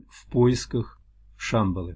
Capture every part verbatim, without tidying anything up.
в поисках Шамбалы.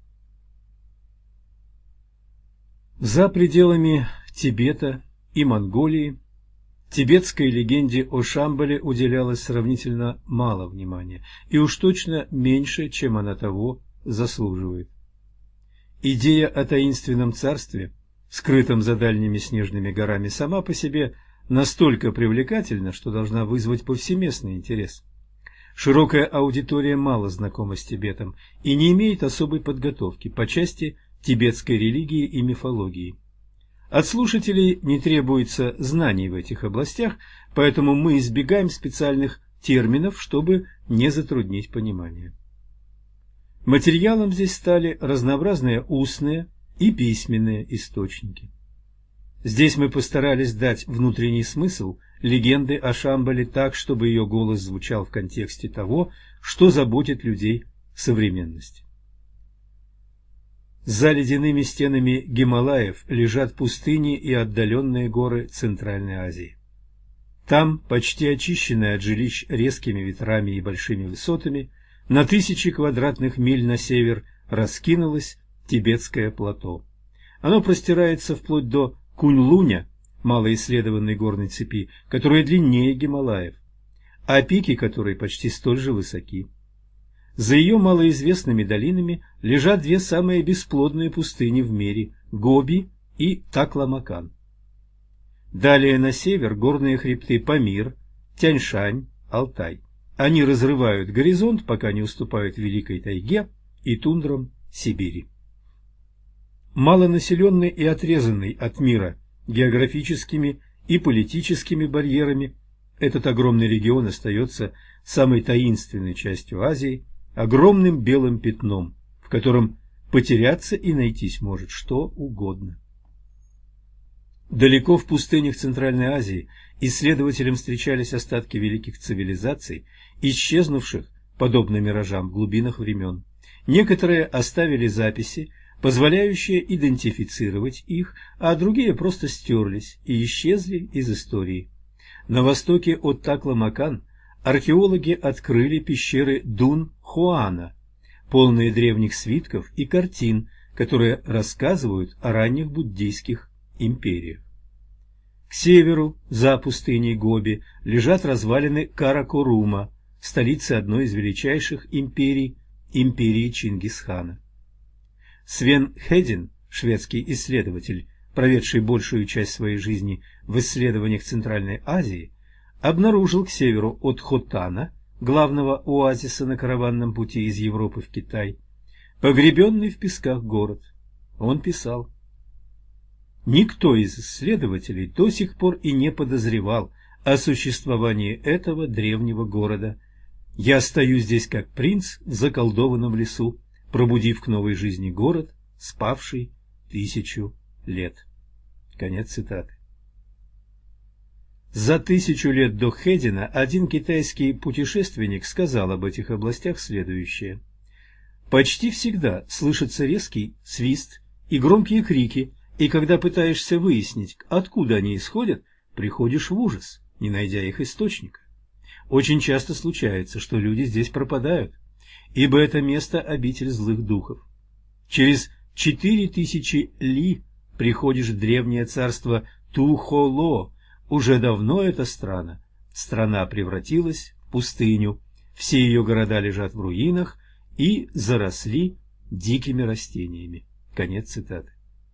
За пределами Тибета и Монголии тибетской легенде о Шамбале уделялось сравнительно мало внимания, и уж точно меньше, чем она того заслуживает. Идея о таинственном царстве, скрытом за дальними снежными горами, сама по себе настолько привлекательна, что должна вызвать повсеместный интерес. Широкая аудитория мало знакома с Тибетом и не имеет особой подготовки по части тибетской религии и мифологии. От слушателей не требуется знаний в этих областях, поэтому мы избегаем специальных терминов, чтобы не затруднить понимание. Материалом здесь стали разнообразные устные и письменные источники. Здесь мы постарались дать внутренний смысл легенды о Шамбале так, чтобы ее голос звучал в контексте того, что заботит людей современности. За ледяными стенами Гималаев лежат пустыни и отдаленные горы Центральной Азии. Там, почти очищенные от жилищ резкими ветрами и большими высотами, на тысячи квадратных миль на север раскинулось Тибетское плато. Оно простирается вплоть до Кунь-Луня, малоисследованной горной цепи, которая длиннее Гималаев, а пики которой почти столь же высоки. За ее малоизвестными долинами лежат две самые бесплодные пустыни в мире – Гоби и Такламакан. Далее на север горные хребты Памир, Тяньшань, Алтай. Они разрывают горизонт, пока не уступают Великой тайге и тундрам Сибири. Малонаселенный и отрезанный от мира географическими и политическими барьерами, этот огромный регион остается самой таинственной частью Азии, огромным белым пятном, в котором потеряться и найтись может что угодно. Далеко в пустынях Центральной Азии исследователям встречались остатки великих цивилизаций, исчезнувших, подобно миражам, в глубинах времен. Некоторые оставили записи, позволяющие идентифицировать их, а другие просто стерлись и исчезли из истории. На востоке от Такламакан археологи открыли пещеры Дун-Хуана, полные древних свитков и картин, которые рассказывают о ранних буддийских империях. К северу, за пустыней Гоби, лежат развалины Каракорума, столицы одной из величайших империй, империи Чингисхана. Свен Хедин, шведский исследователь, проведший большую часть своей жизни в исследованиях Центральной Азии, обнаружил к северу от Хотана, главного оазиса на караванном пути из Европы в Китай, погребенный в песках город. Он писал: «Никто из исследователей до сих пор и не подозревал о существовании этого древнего города. Я стою здесь как принц в заколдованном лесу, пробудив к новой жизни город, спавший тысячу лет». Конец цитаты. За тысячу лет до Хедина один китайский путешественник сказал об этих областях следующее: «Почти всегда слышится резкий свист и громкие крики, и когда пытаешься выяснить, откуда они исходят, приходишь в ужас, не найдя их источника. Очень часто случается, что люди здесь пропадают, ибо это место обитель злых духов. Через четыре тысячи ли приходишь в древнее царство Тухоло. Уже давно эта страна, страна превратилась в пустыню, все ее города лежат в руинах и заросли дикими растениями». Конец цитаты.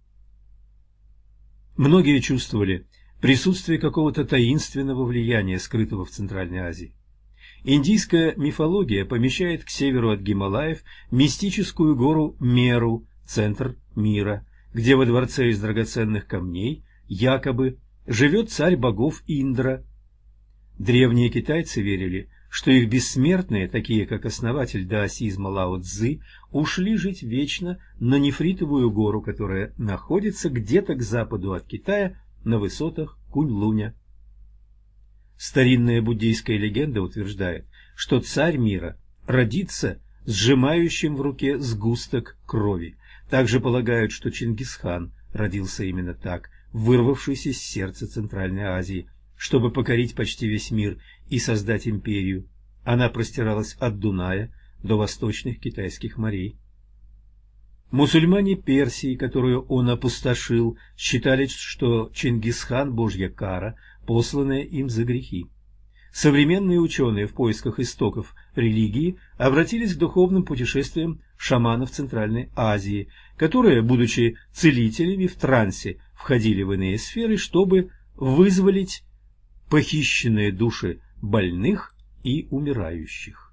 Многие чувствовали присутствие какого-то таинственного влияния, скрытого в Центральной Азии. Индийская мифология помещает к северу от Гималаев мистическую гору Меру, центр мира, где во дворце из драгоценных камней якобы живет царь богов Индра. Древние китайцы верили, что их бессмертные, такие как основатель даосизма Лао Цзы, ушли жить вечно на Нефритовую гору, которая находится где-то к западу от Китая на высотах Кунь-Луня. Старинная буддийская легенда утверждает, что царь мира родится сжимающим в руке сгусток крови. Также полагают, что Чингисхан родился именно так, вырвавшись из сердца Центральной Азии, чтобы покорить почти весь мир и создать империю. Она простиралась от Дуная до восточных китайских морей. Мусульмане Персии, которую он опустошил, считали, что Чингисхан – Божья кара, посланная им за грехи. Современные ученые в поисках истоков религии обратились к духовным путешествиям шаманов Центральной Азии, которые, будучи целителями в трансе, входили в иные сферы, чтобы вызволить похищенные души больных и умирающих.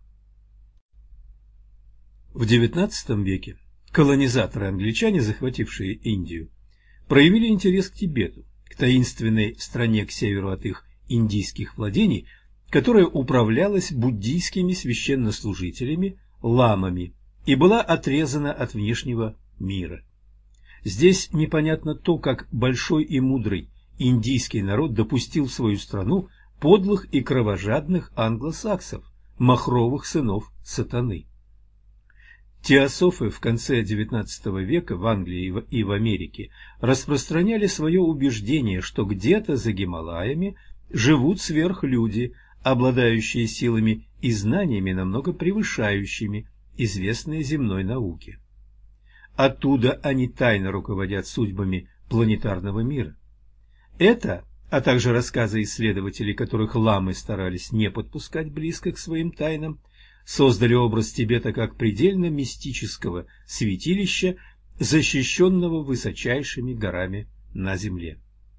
В девятнадцатом веке колонизаторы-англичане, захватившие Индию, проявили интерес к Тибету, к таинственной стране к северу от их индийских владений, которая управлялась буддийскими священнослужителями, ламами, и была отрезана от внешнего мира. Здесь непонятно то, как большой и мудрый индийский народ допустил в свою страну подлых и кровожадных англосаксов, махровых сынов сатаны. Теософы в конце девятнадцатого века в Англии и в Америке распространяли свое убеждение, что где-то за Гималаями живут сверхлюди, обладающие силами и знаниями, намного превышающими известные земной науке. Оттуда они тайно руководят судьбами планетарного мира. Это, а также рассказы исследователей, которых ламы старались не подпускать близко к своим тайнам, создали образ Тибета как предельно мистического святилища, защищенного высочайшими горами на земле.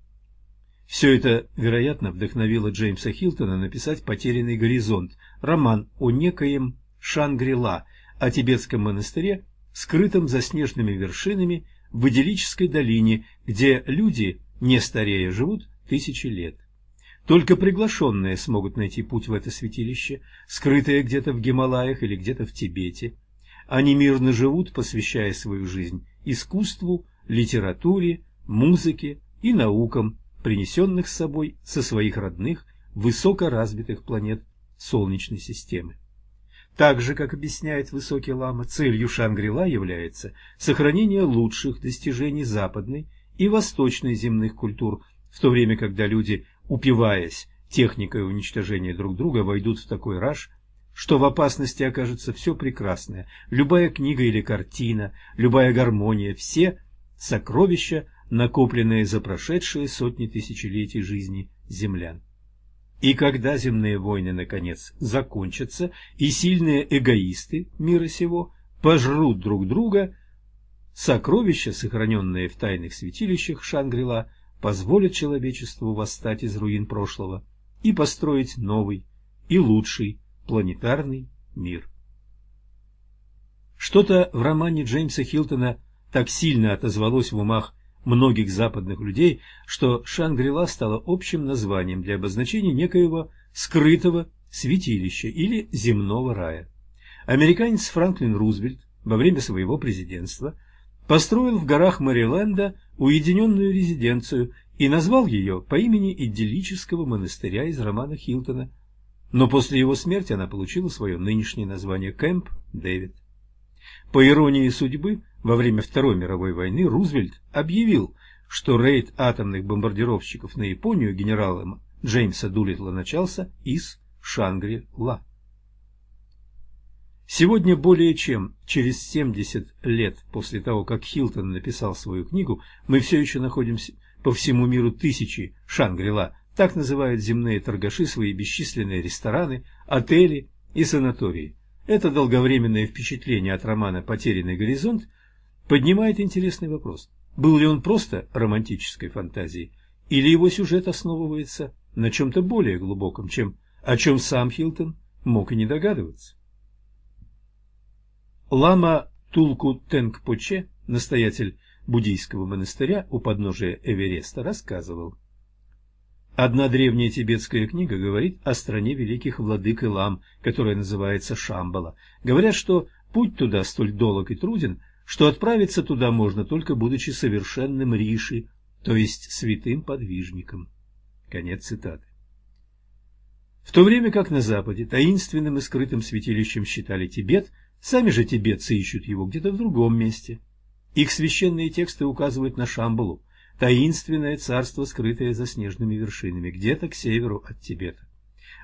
Все это, вероятно, вдохновило Джеймса Хилтона написать «Потерянный горизонт», роман о некоем Шангри-Ла, о тибетском монастыре, скрытом за снежными вершинами в идиллической долине, где люди, не старея, живут тысячи лет. Только приглашенные смогут найти путь в это святилище, скрытое где-то в Гималаях или где-то в Тибете. Они мирно живут, посвящая свою жизнь искусству, литературе, музыке и наукам, принесенных с собой со своих родных, высокоразвитых планет Солнечной системы. Так же, как объясняет высокий лама, целью Шангри-Ла является сохранение лучших достижений западной и восточной земных культур, в то время, когда люди, упиваясь техникой уничтожения друг друга, войдут в такой раж, что в опасности окажется все прекрасное, любая книга или картина, любая гармония, все сокровища, накопленные за прошедшие сотни тысячелетий жизни землян. И когда земные войны, наконец, закончатся, и сильные эгоисты мира сего пожрут друг друга, сокровища, сохраненные в тайных святилищах Шангри-Ла, позволят человечеству восстать из руин прошлого и построить новый и лучший планетарный мир. Что-то в романе Джеймса Хилтона так сильно отозвалось в умах многих западных людей, что Шангри-Ла стало общим названием для обозначения некоего скрытого святилища или земного рая. Американец Франклин Рузвельт во время своего президентства построил в горах Мэриленда уединенную резиденцию и назвал ее по имени идиллического монастыря из романа Хилтона, но после его смерти она получила свое нынешнее название Кэмп Дэвид. По иронии судьбы, во время Второй мировой войны Рузвельт объявил, что рейд атомных бомбардировщиков на Японию генералом Джеймса Дулиттла начался из Шангри-Ла. Сегодня, более чем через семьдесят лет после того, как Хилтон написал свою книгу, мы все еще находимся по всему миру тысячи Шангри-Ла, так называют земные торгаши свои бесчисленные рестораны, отели и санатории. Это долговременное впечатление от романа «Потерянный горизонт» поднимает интересный вопрос. Был ли он просто романтической фантазией, или его сюжет основывается на чем-то более глубоком, чем о чем сам Хилтон мог и не догадываться? Лама Тулку Тенгпоче, настоятель буддийского монастыря у подножия Эвереста, рассказывал: одна древняя тибетская книга говорит о стране великих владык и лам, которая называется Шамбала. Говорят, что путь туда столь долг и труден, что отправиться туда можно только будучи совершенным риши, то есть святым подвижником. Конец цитаты. В то время как на Западе таинственным и скрытым святилищем считали Тибет, сами же тибетцы ищут его где-то в другом месте. Их священные тексты указывают на Шамбалу, таинственное царство, скрытое за снежными вершинами, где-то к северу от Тибета.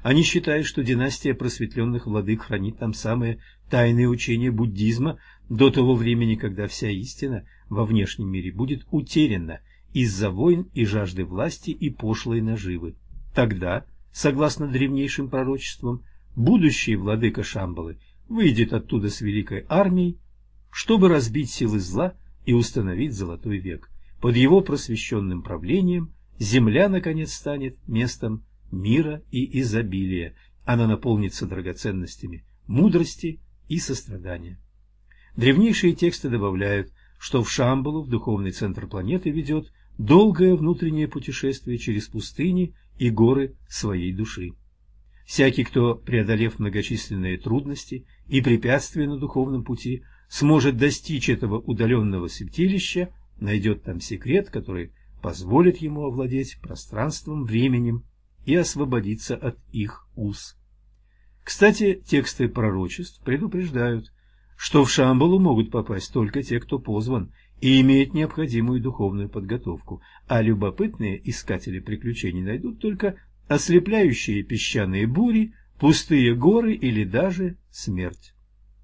Они считают, что династия просветленных владык хранит там самые тайные учения буддизма до того времени, когда вся истина во внешнем мире будет утеряна из-за войн и жажды власти и пошлой наживы. Тогда, согласно древнейшим пророчествам, будущий владыка Шамбалы выйдет оттуда с великой армией, чтобы разбить силы зла и установить золотой век. Под его просвещенным правлением земля, наконец, станет местом мира и изобилия. Она наполнится драгоценностями мудрости и сострадания. Древнейшие тексты добавляют, что в Шамбалу, в духовный центр планеты, ведет долгое внутреннее путешествие через пустыни и горы своей души. Всякий, кто, преодолев многочисленные трудности и препятствия на духовном пути, сможет достичь этого удаленного святилища, найдет там секрет, который позволит ему овладеть пространством, временем и освободиться от их уз. Кстати, тексты пророчеств предупреждают, что в Шамбалу могут попасть только те, кто позван и имеет необходимую духовную подготовку, а любопытные искатели приключений найдут только ослепляющие песчаные бури, пустые горы или даже смерть.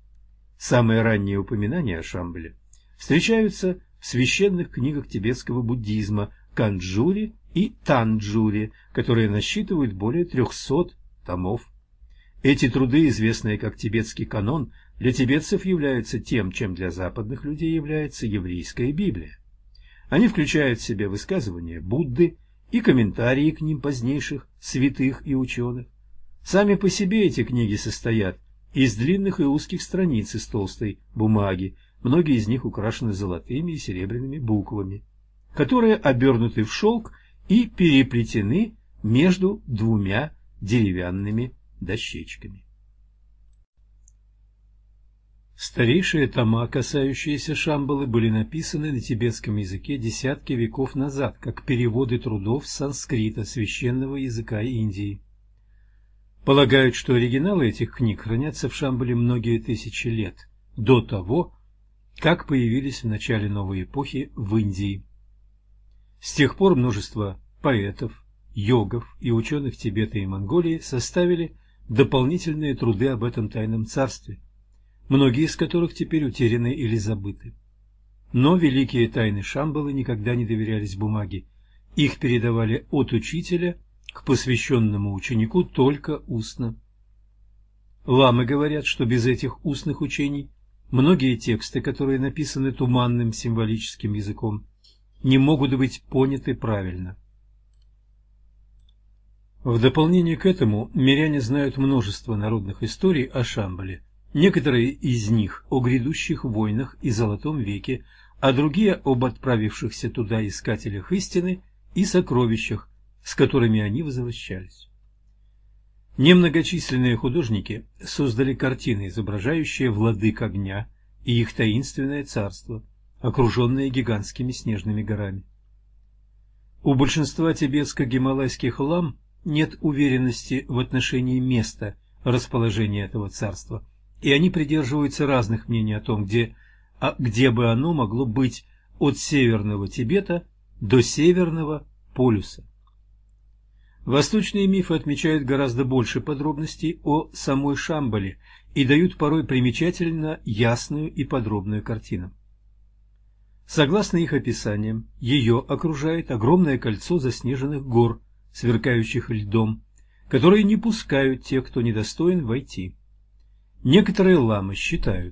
Самые ранние упоминания о Шамбале встречаются в священных книгах тибетского буддизма Канджуре и Танджуре, которые насчитывают более трехсот томов. Эти труды, известные как тибетский канон, для тибетцев являются тем, чем для западных людей является еврейская Библия. Они включают в себя высказывания Будды и комментарии к ним позднейших святых и ученых. Сами по себе эти книги состоят из длинных и узких страниц из толстой бумаги, многие из них украшены золотыми и серебряными буквами, которые обернуты в шелк и переплетены между двумя деревянными дощечками. Старейшие тома, касающиеся Шамбалы, были написаны на тибетском языке десятки веков назад, как переводы трудов с санскрита, священного языка Индии. Полагают, что оригиналы этих книг хранятся в Шамбале многие тысячи лет, до того, как появились в начале новой эпохи в Индии. С тех пор множество поэтов, йогов и ученых Тибета и Монголии составили дополнительные труды об этом тайном царстве, многие из которых теперь утеряны или забыты. Но великие тайны Шамбалы никогда не доверялись бумаге. Их передавали от учителя к посвященному ученику только устно. Ламы говорят, что без этих устных учений многие тексты, которые написаны туманным символическим языком, не могут быть поняты правильно. В дополнение к этому миряне знают множество народных историй о Шамбале. Некоторые из них о грядущих войнах и Золотом веке, а другие об отправившихся туда искателях истины и сокровищах, с которыми они возвращались. Немногочисленные художники создали картины, изображающие владык огня и их таинственное царство, окруженное гигантскими снежными горами. У большинства тибетско-гималайских лам нет уверенности в отношении места расположения этого царства, и они придерживаются разных мнений о том, где, а, где бы оно могло быть от Северного Тибета до Северного полюса. Восточные мифы отмечают гораздо больше подробностей о самой Шамбале и дают порой примечательно ясную и подробную картину. Согласно их описаниям, ее окружает огромное кольцо заснеженных гор, сверкающих льдом, которые не пускают тех, кто недостоин, войти. Некоторые ламы считают,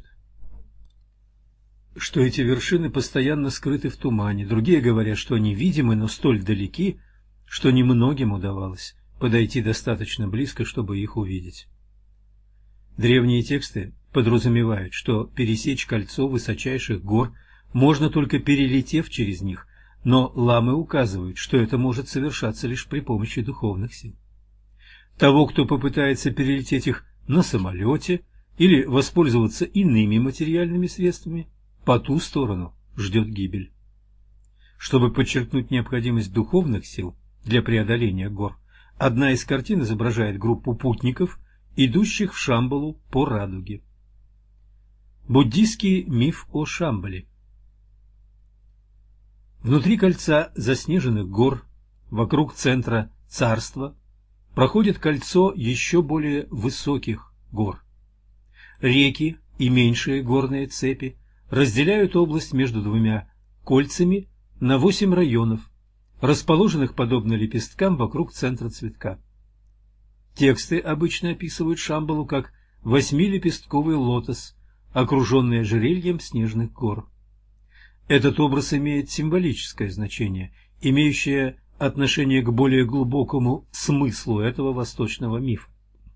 что эти вершины постоянно скрыты в тумане, другие говорят, что они видимы, но столь далеки, что немногим удавалось подойти достаточно близко, чтобы их увидеть. Древние тексты подразумевают, что пересечь кольцо высочайших гор можно только перелетев через них, но ламы указывают, что это может совершаться лишь при помощи духовных сил. Того, кто попытается перелететь их на самолете или воспользоваться иными материальными средствами, по ту сторону ждет гибель. Чтобы подчеркнуть необходимость духовных сил для преодоления гор, одна из картин изображает группу путников, идущих в Шамбалу по радуге. Буддийский миф о Шамбале. Внутри кольца заснеженных гор, вокруг центра царства, проходит кольцо еще более высоких гор. Реки и меньшие горные цепи разделяют область между двумя кольцами на восемь районов, расположенных подобно лепесткам вокруг центра цветка. Тексты обычно описывают Шамбалу как восьмилепестковый лотос, окруженный ожерельем снежных гор. Этот образ имеет символическое значение, имеющее отношение к более глубокому смыслу этого восточного мифа.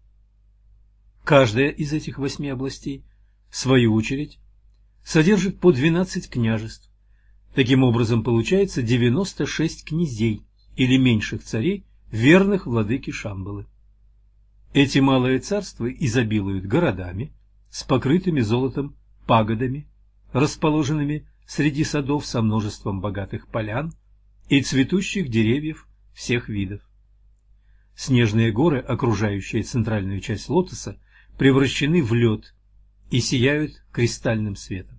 Каждая из этих восьми областей, в свою очередь, содержит по двенадцать княжеств. Таким образом, получается девяносто шесть князей или меньших царей, верных владыке Шамбалы. Эти малые царства изобилуют городами с покрытыми золотом пагодами, расположенными среди садов со множеством богатых полян и цветущих деревьев всех видов. Снежные горы, окружающие центральную часть лотоса, превращены в лед и сияют кристальным светом.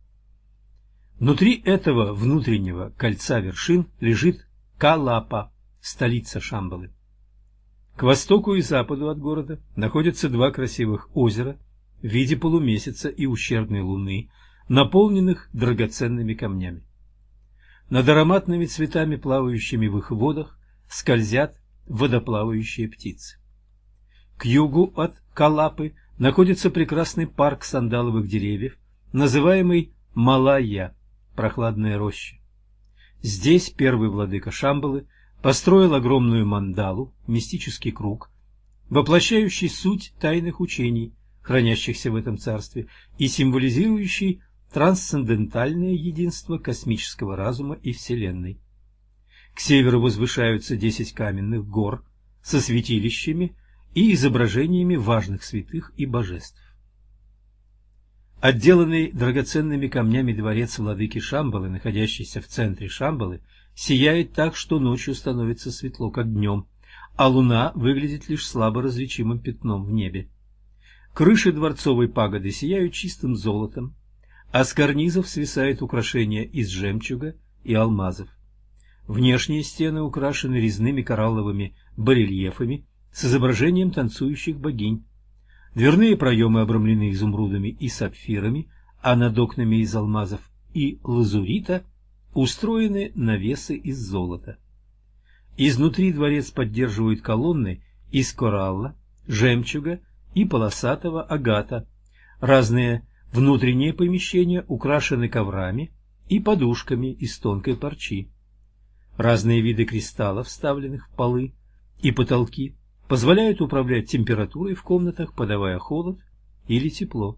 Внутри этого внутреннего кольца вершин лежит Калапа, столица Шамбалы. К востоку и западу от города находятся два красивых озера в виде полумесяца и ущербной луны, наполненных драгоценными камнями. Над ароматными цветами, плавающими в их водах, скользят водоплавающие птицы. К югу от Калапы находится прекрасный парк сандаловых деревьев, называемый Малайя, прохладная роща. Здесь первый владыка Шамбалы построил огромную мандалу, мистический круг, воплощающий суть тайных учений, хранящихся в этом царстве, и символизирующий трансцендентальное единство космического разума и Вселенной. К северу возвышаются десять каменных гор со святилищами и изображениями важных святых и божеств. Отделанный драгоценными камнями дворец владыки Шамбалы, находящийся в центре Шамбалы, сияет так, что ночью становится светло, как днем, а луна выглядит лишь слабо различимым пятном в небе. Крыши дворцовой пагоды сияют чистым золотом, а с карнизов свисают украшения из жемчуга и алмазов. Внешние стены украшены резными коралловыми барельефами с изображением танцующих богинь. Дверные проемы обрамлены изумрудами и сапфирами, а над окнами из алмазов и лазурита устроены навесы из золота. Изнутри дворец поддерживают колонны из коралла, жемчуга и полосатого агата. Разные внутренние помещения украшены коврами и подушками из тонкой парчи. Разные виды кристаллов, вставленных в полы и потолки, позволяют управлять температурой в комнатах, подавая холод или тепло.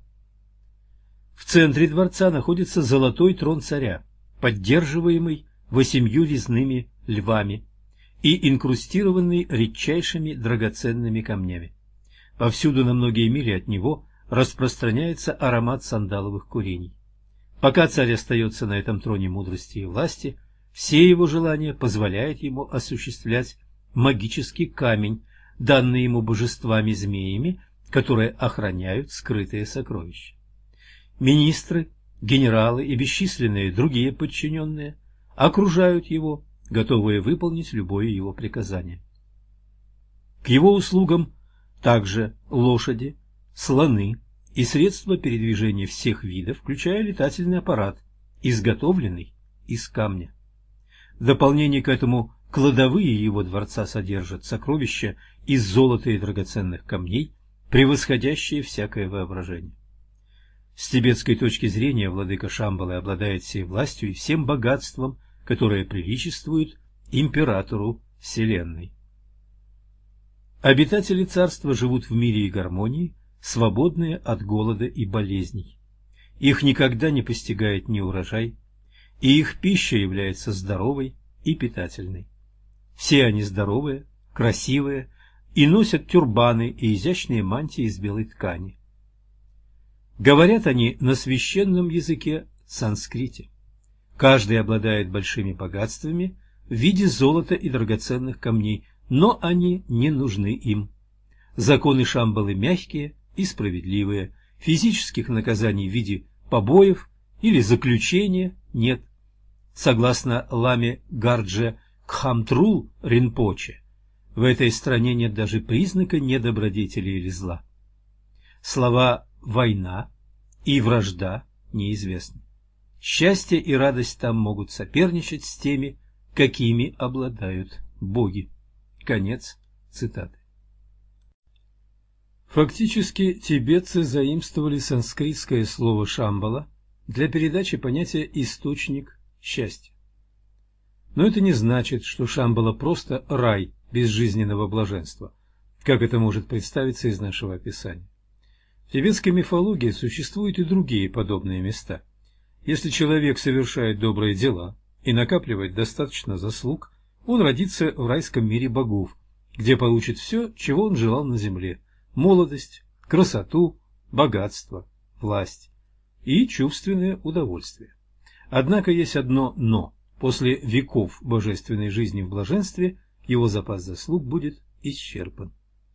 В центре дворца находится золотой трон царя, поддерживаемый восемью резными львами и инкрустированный редчайшими драгоценными камнями. Повсюду на многие мили от него распространяется аромат сандаловых курений. Пока царь остается на этом троне мудрости и власти, все его желания позволяют ему осуществлять магический камень, данный ему божествами-змеями, которые охраняют скрытые сокровища. Министры, генералы и бесчисленные другие подчиненные окружают его, готовые выполнить любое его приказание. К его услугам также лошади, слоны и средства передвижения всех видов, включая летательный аппарат, изготовленный из камня. В дополнение к этому кладовые его дворца содержат сокровища из золота и драгоценных камней, превосходящие всякое воображение. С тибетской точки зрения владыка Шамбалы обладает всей властью и всем богатством, которое приличествует императору Вселенной. Обитатели царства живут в мире и гармонии, свободные от голода и болезней. Их никогда не постигает неурожай, и их пища является здоровой и питательной. Все они здоровые, красивые и носят тюрбаны и изящные мантии из белой ткани. Говорят они на священном языке санскрите. Каждый обладает большими богатствами в виде золота и драгоценных камней, но они не нужны им. Законы Шамбалы мягкие и справедливые, физических наказаний в виде побоев или заключения нет. Согласно ламе Гардже Кхамтрул Ринпоче, В этой стране нет даже признака недобродетели или зла. Слова «война» и «вражда» неизвестны. Счастье и радость там могут соперничать с теми, какими обладают боги. Конец цитаты. Фактически тибетцы заимствовали санскритское слово «шамбала» для передачи понятия «источник счастья». Но это не значит, что Шамбала просто рай безжизненного блаженства, как это может представиться из нашего описания. В тибетской мифологии существуют и другие подобные места. Если человек совершает добрые дела и накапливает достаточно заслуг, он родится в райском мире богов, где получит все, чего он желал на земле – молодость, красоту, богатство, власть и чувственное удовольствие. Однако есть одно «но». После веков божественной жизни в блаженстве его запас заслуг будет исчерпан.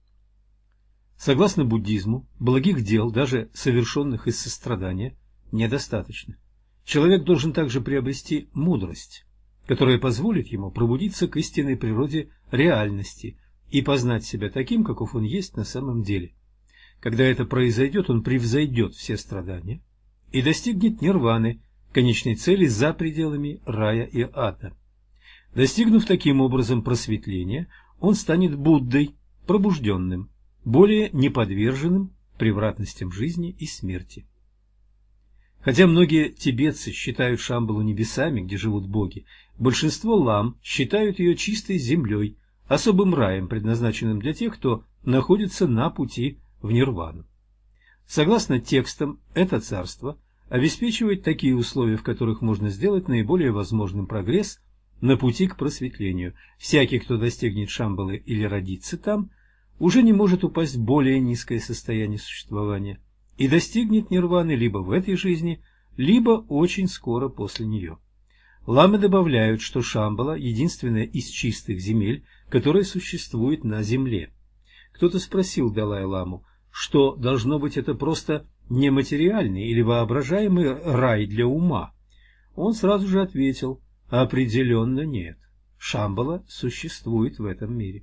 Согласно буддизму, благих дел, даже совершенных из сострадания, недостаточно. Человек должен также приобрести мудрость, которая позволит ему пробудиться к истинной природе реальности и познать себя таким, каков он есть на самом деле. Когда это произойдет, он превзойдет все страдания и достигнет нирваны, конечной цели за пределами рая и ада. Достигнув таким образом просветления, он станет Буддой, пробужденным, более неподверженным превратностям жизни и смерти. Хотя многие тибетцы считают Шамбалу небесами, где живут боги, большинство лам считают ее чистой землей, особым раем, предназначенным для тех, кто находится на пути в нирвану. Согласно текстам, это царство обеспечивает такие условия, в которых можно сделать наиболее возможным прогресс на пути к просветлению. Всякий, кто достигнет Шамбалы или родится там, уже не может упасть в более низкое состояние существования и достигнет нирваны либо в этой жизни, либо очень скоро после нее. Ламы добавляют, что Шамбала – единственная из чистых земель, которая существует на земле. Кто-то спросил Далай-ламу, что должно быть это просто нематериальный или воображаемый рай для ума. Он сразу же ответил: определенно нет. Шамбала существует в этом мире.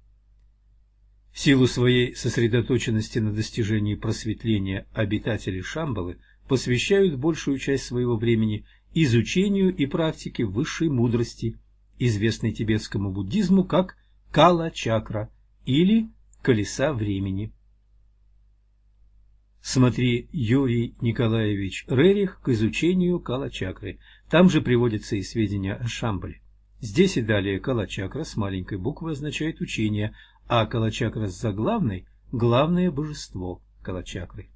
В силу своей сосредоточенности на достижении просветления обитатели Шамбалы посвящают большую часть своего времени изучению и практике высшей мудрости, известной тибетскому буддизму как кала-чакра или колеса времени. Смотри Юрий Николаевич Рерих к изучению кала-чакры. Там же приводятся и сведения о Шамбале. Здесь и далее кала-чакра с маленькой буквы означает учение, а кала-чакра с заглавной – главное божество кала-чакры.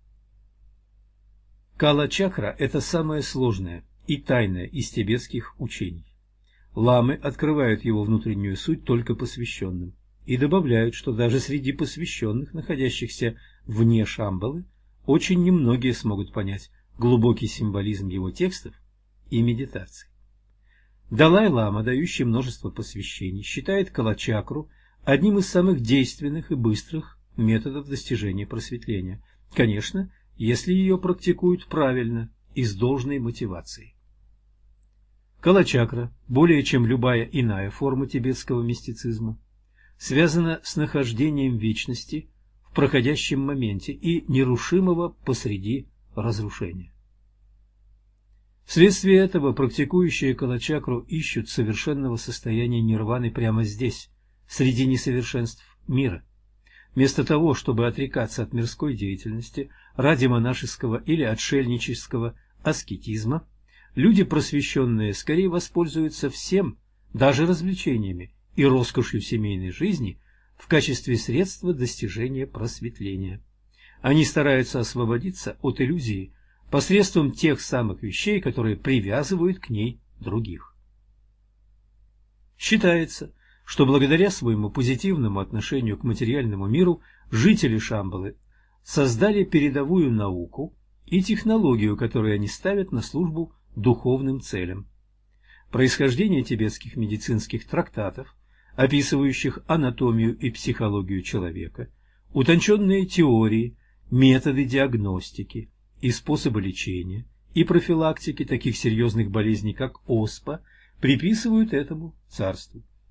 Кала-чакра – это самое сложное и тайное из тибетских учений. Ламы открывают его внутреннюю суть только посвященным и добавляют, что даже среди посвященных, находящихся вне Шамбалы, очень немногие смогут понять глубокий символизм его текстов и медитаций. Далай-лама, дающий множество посвящений, считает кала-чакру одним из самых действенных и быстрых методов достижения просветления. Конечно, если ее практикуют правильно и с должной мотивацией. Кала-чакра, более чем любая иная форма тибетского мистицизма, связана с нахождением вечности в проходящем моменте и нерушимого посреди разрушения. Вследствие этого практикующие кала-чакру ищут совершенного состояния нирваны прямо здесь, среди несовершенств мира. Вместо того, чтобы отрекаться от мирской деятельности ради монашеского или отшельнического аскетизма, люди просвещенные скорее воспользуются всем, даже развлечениями и роскошью семейной жизни, в качестве средства достижения просветления. Они стараются освободиться от иллюзии посредством тех самых вещей, которые привязывают к ней других. Считается, что благодаря своему позитивному отношению к материальному миру жители Шамбалы создали передовую науку и технологию, которую они ставят на службу духовным целям. Происхождение тибетских медицинских трактатов, описывающих анатомию и психологию человека, утонченные теории, методы диагностики и способы лечения и профилактики таких серьезных болезней, как оспа, приписывают этому царству.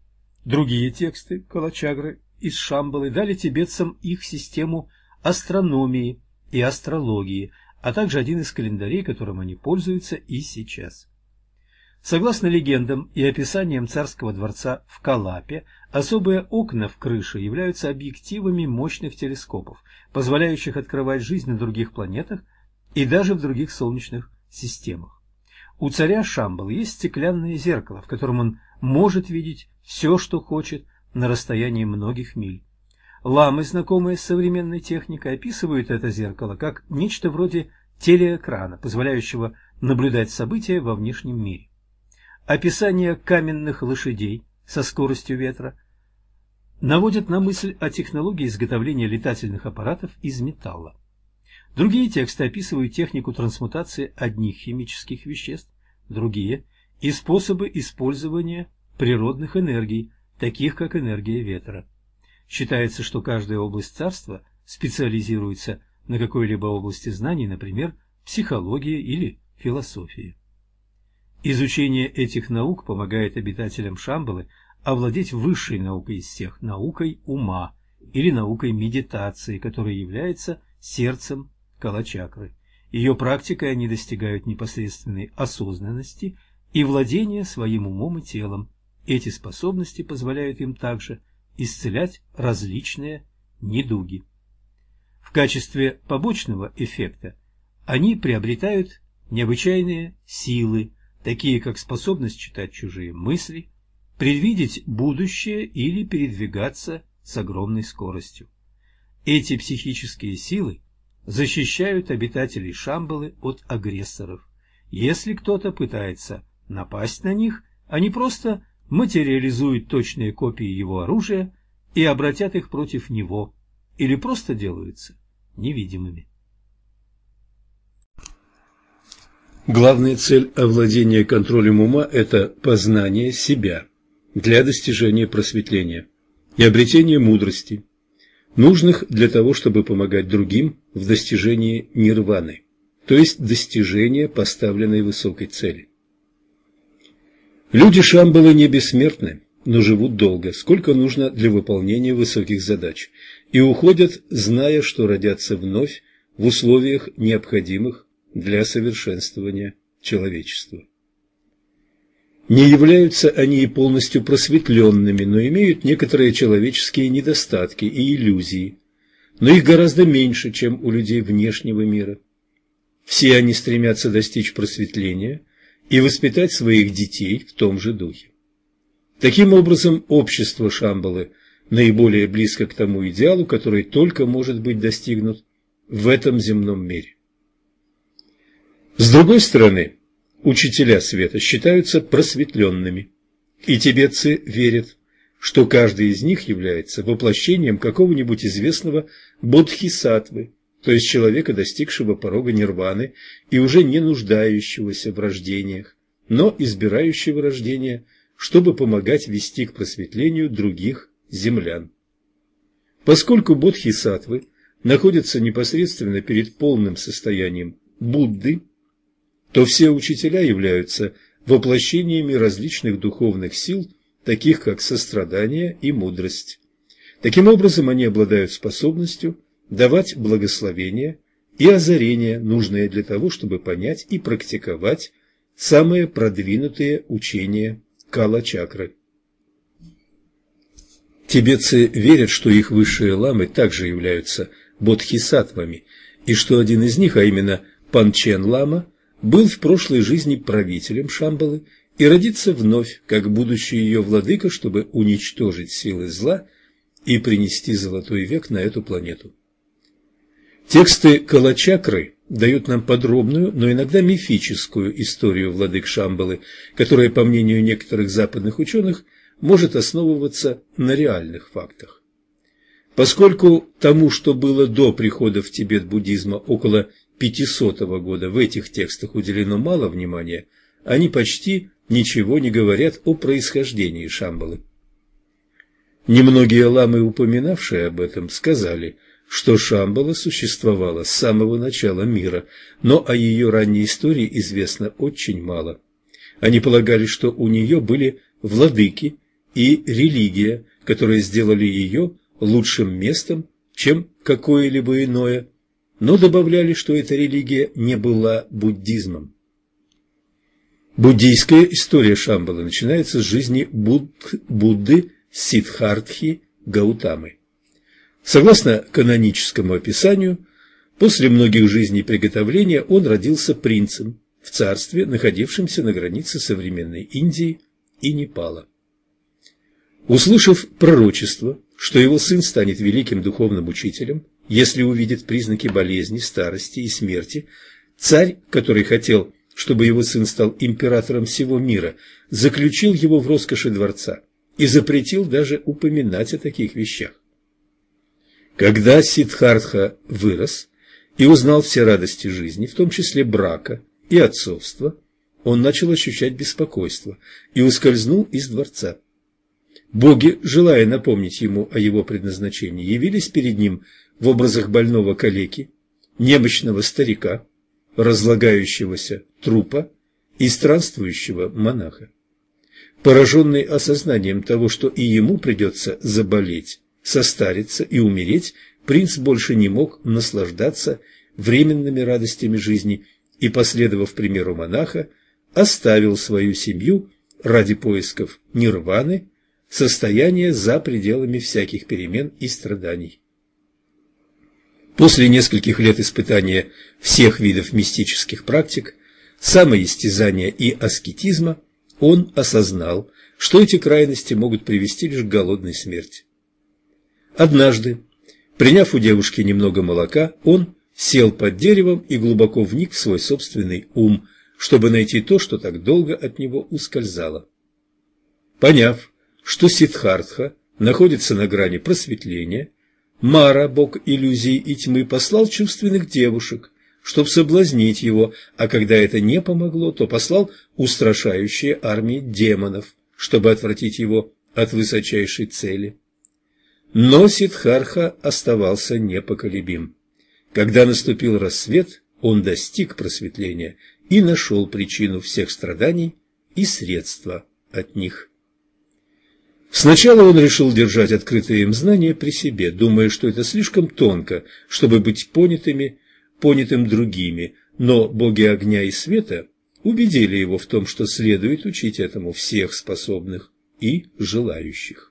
Другие тексты Калачакры из Шамбалы дали тибетцам их систему астрономии и астрологии, а также один из календарей, которым они пользуются и сейчас. Согласно легендам и описаниям царского дворца в Калапе, особые окна в крыше являются объективами мощных телескопов, позволяющих открывать жизнь на других планетах и даже в других солнечных системах. У царя Шамбалы есть стеклянное зеркало, в котором он может видеть все, что хочет, на расстоянии многих миль. Ламы, знакомые с современной техникой, описывают это зеркало как нечто вроде телеэкрана, позволяющего наблюдать события во внешнем мире. Описание каменных лошадей со скоростью ветра наводят на мысль о технологии изготовления летательных аппаратов из металла. Другие тексты описывают технику трансмутации одних химических веществ, другие – и способы использования природных энергий, таких как энергия ветра. Считается, что каждая область царства специализируется на какой-либо области знаний, например, психологии или философии. Изучение этих наук помогает обитателям Шамбалы овладеть высшей наукой из всех – наукой ума или наукой медитации, которая является сердцем Калачакры. Ее практикой они достигают непосредственной осознанности и владения своим умом и телом. Эти способности позволяют им также исцелять различные недуги. В качестве побочного эффекта они приобретают необычайные силы, такие как способность читать чужие мысли, предвидеть будущее или передвигаться с огромной скоростью. Эти психические силы защищают обитателей Шамбалы от агрессоров. Если кто-то пытается напасть на них, они просто материализуют точные копии его оружия и обратят их против него, или просто делаются невидимыми. Главная цель овладения контролем ума – это познание себя для достижения просветления и обретения мудрости, нужных для того, чтобы помогать другим в достижении нирваны, то есть достижения поставленной высокой цели. Люди Шамбалы не бессмертны, но живут долго, сколько нужно для выполнения высоких задач, и уходят, зная, что родятся вновь в условиях, необходимых для совершенствования человечества. Не являются они и полностью просветленными, но имеют некоторые человеческие недостатки и иллюзии, но их гораздо меньше, чем у людей внешнего мира. Все они стремятся достичь просветления и воспитать своих детей в том же духе. Таким образом, общество Шамбалы наиболее близко к тому идеалу, который только может быть достигнут в этом земном мире. С другой стороны, учителя света считаются просветленными, и тибетцы верят, что каждый из них является воплощением какого-нибудь известного бодхисаттвы, то есть человека, достигшего порога нирваны и уже не нуждающегося в рождениях, но избирающего рождения, чтобы помогать вести к просветлению других землян. Поскольку бодхисаттвы находятся непосредственно перед полным состоянием Будды, то все учителя являются воплощениями различных духовных сил, таких как сострадание и мудрость. Таким образом, они обладают способностью давать благословения и озарения, нужные для того, чтобы понять и практиковать самые продвинутые учения Калачакры. Тибетцы верят, что их высшие ламы также являются бодхисаттвами, и что один из них, а именно Панчен лама, был в прошлой жизни правителем Шамбалы и родится вновь, как будущий ее владыка, чтобы уничтожить силы зла и принести золотой век на эту планету. Тексты Калачакры дают нам подробную, но иногда мифическую историю владык Шамбалы, которая, по мнению некоторых западных ученых, может основываться на реальных фактах. Поскольку тому, что было до прихода в Тибет буддизма около пятисотого года, в этих текстах уделено мало внимания, они почти ничего не говорят о происхождении Шамбалы. Немногие ламы, упоминавшие об этом, сказали, что Шамбала существовала с самого начала мира, но о ее ранней истории известно очень мало. Они полагали, что у нее были владыки и религия, которые сделали ее лучшим местом, чем какое-либо иное, но добавляли, что эта религия не была буддизмом. Буддийская история Шамбалы начинается с жизни Буд... Будды Сиддхартхи Гаутамы. Согласно каноническому описанию, после многих жизней приготовления он родился принцем в царстве, находившемся на границе современной Индии и Непала. Услышав пророчество, что его сын станет великим духовным учителем, если увидит признаки болезни, старости и смерти, царь, который хотел, чтобы его сын стал императором всего мира, заключил его в роскоши дворца и запретил даже упоминать о таких вещах. Когда Сиддхартха вырос и узнал все радости жизни, в том числе брака и отцовства, он начал ощущать беспокойство и ускользнул из дворца. Боги, желая напомнить ему о его предназначении, явились перед ним в образах больного калеки, немощного старика, разлагающегося трупа и странствующего монаха. Пораженный осознанием того, что и ему придется заболеть, состариться и умереть, принц больше не мог наслаждаться временными радостями жизни и, последовав примеру монаха, оставил свою семью ради поисков нирваны, состояния за пределами всяких перемен и страданий. После нескольких лет испытания всех видов мистических практик, самоистязания и аскетизма, он осознал, что эти крайности могут привести лишь к голодной смерти. Однажды, приняв у девушки немного молока, он сел под деревом и глубоко вник в свой собственный ум, чтобы найти то, что так долго от него ускользало. Поняв, что Сиддхартха находится на грани просветления, Мара, бог иллюзий и тьмы, послал чувственных девушек, чтобы соблазнить его, а когда это не помогло, то послал устрашающие армии демонов, чтобы отвратить его от высочайшей цели. Но Сиддхартха оставался непоколебим. Когда наступил рассвет, он достиг просветления и нашел причину всех страданий и средства от них. Сначала он решил держать открытые им знания при себе, думая, что это слишком тонко, чтобы быть понятыми, понятым другими, но боги огня и света убедили его в том, что следует учить этому всех способных и желающих.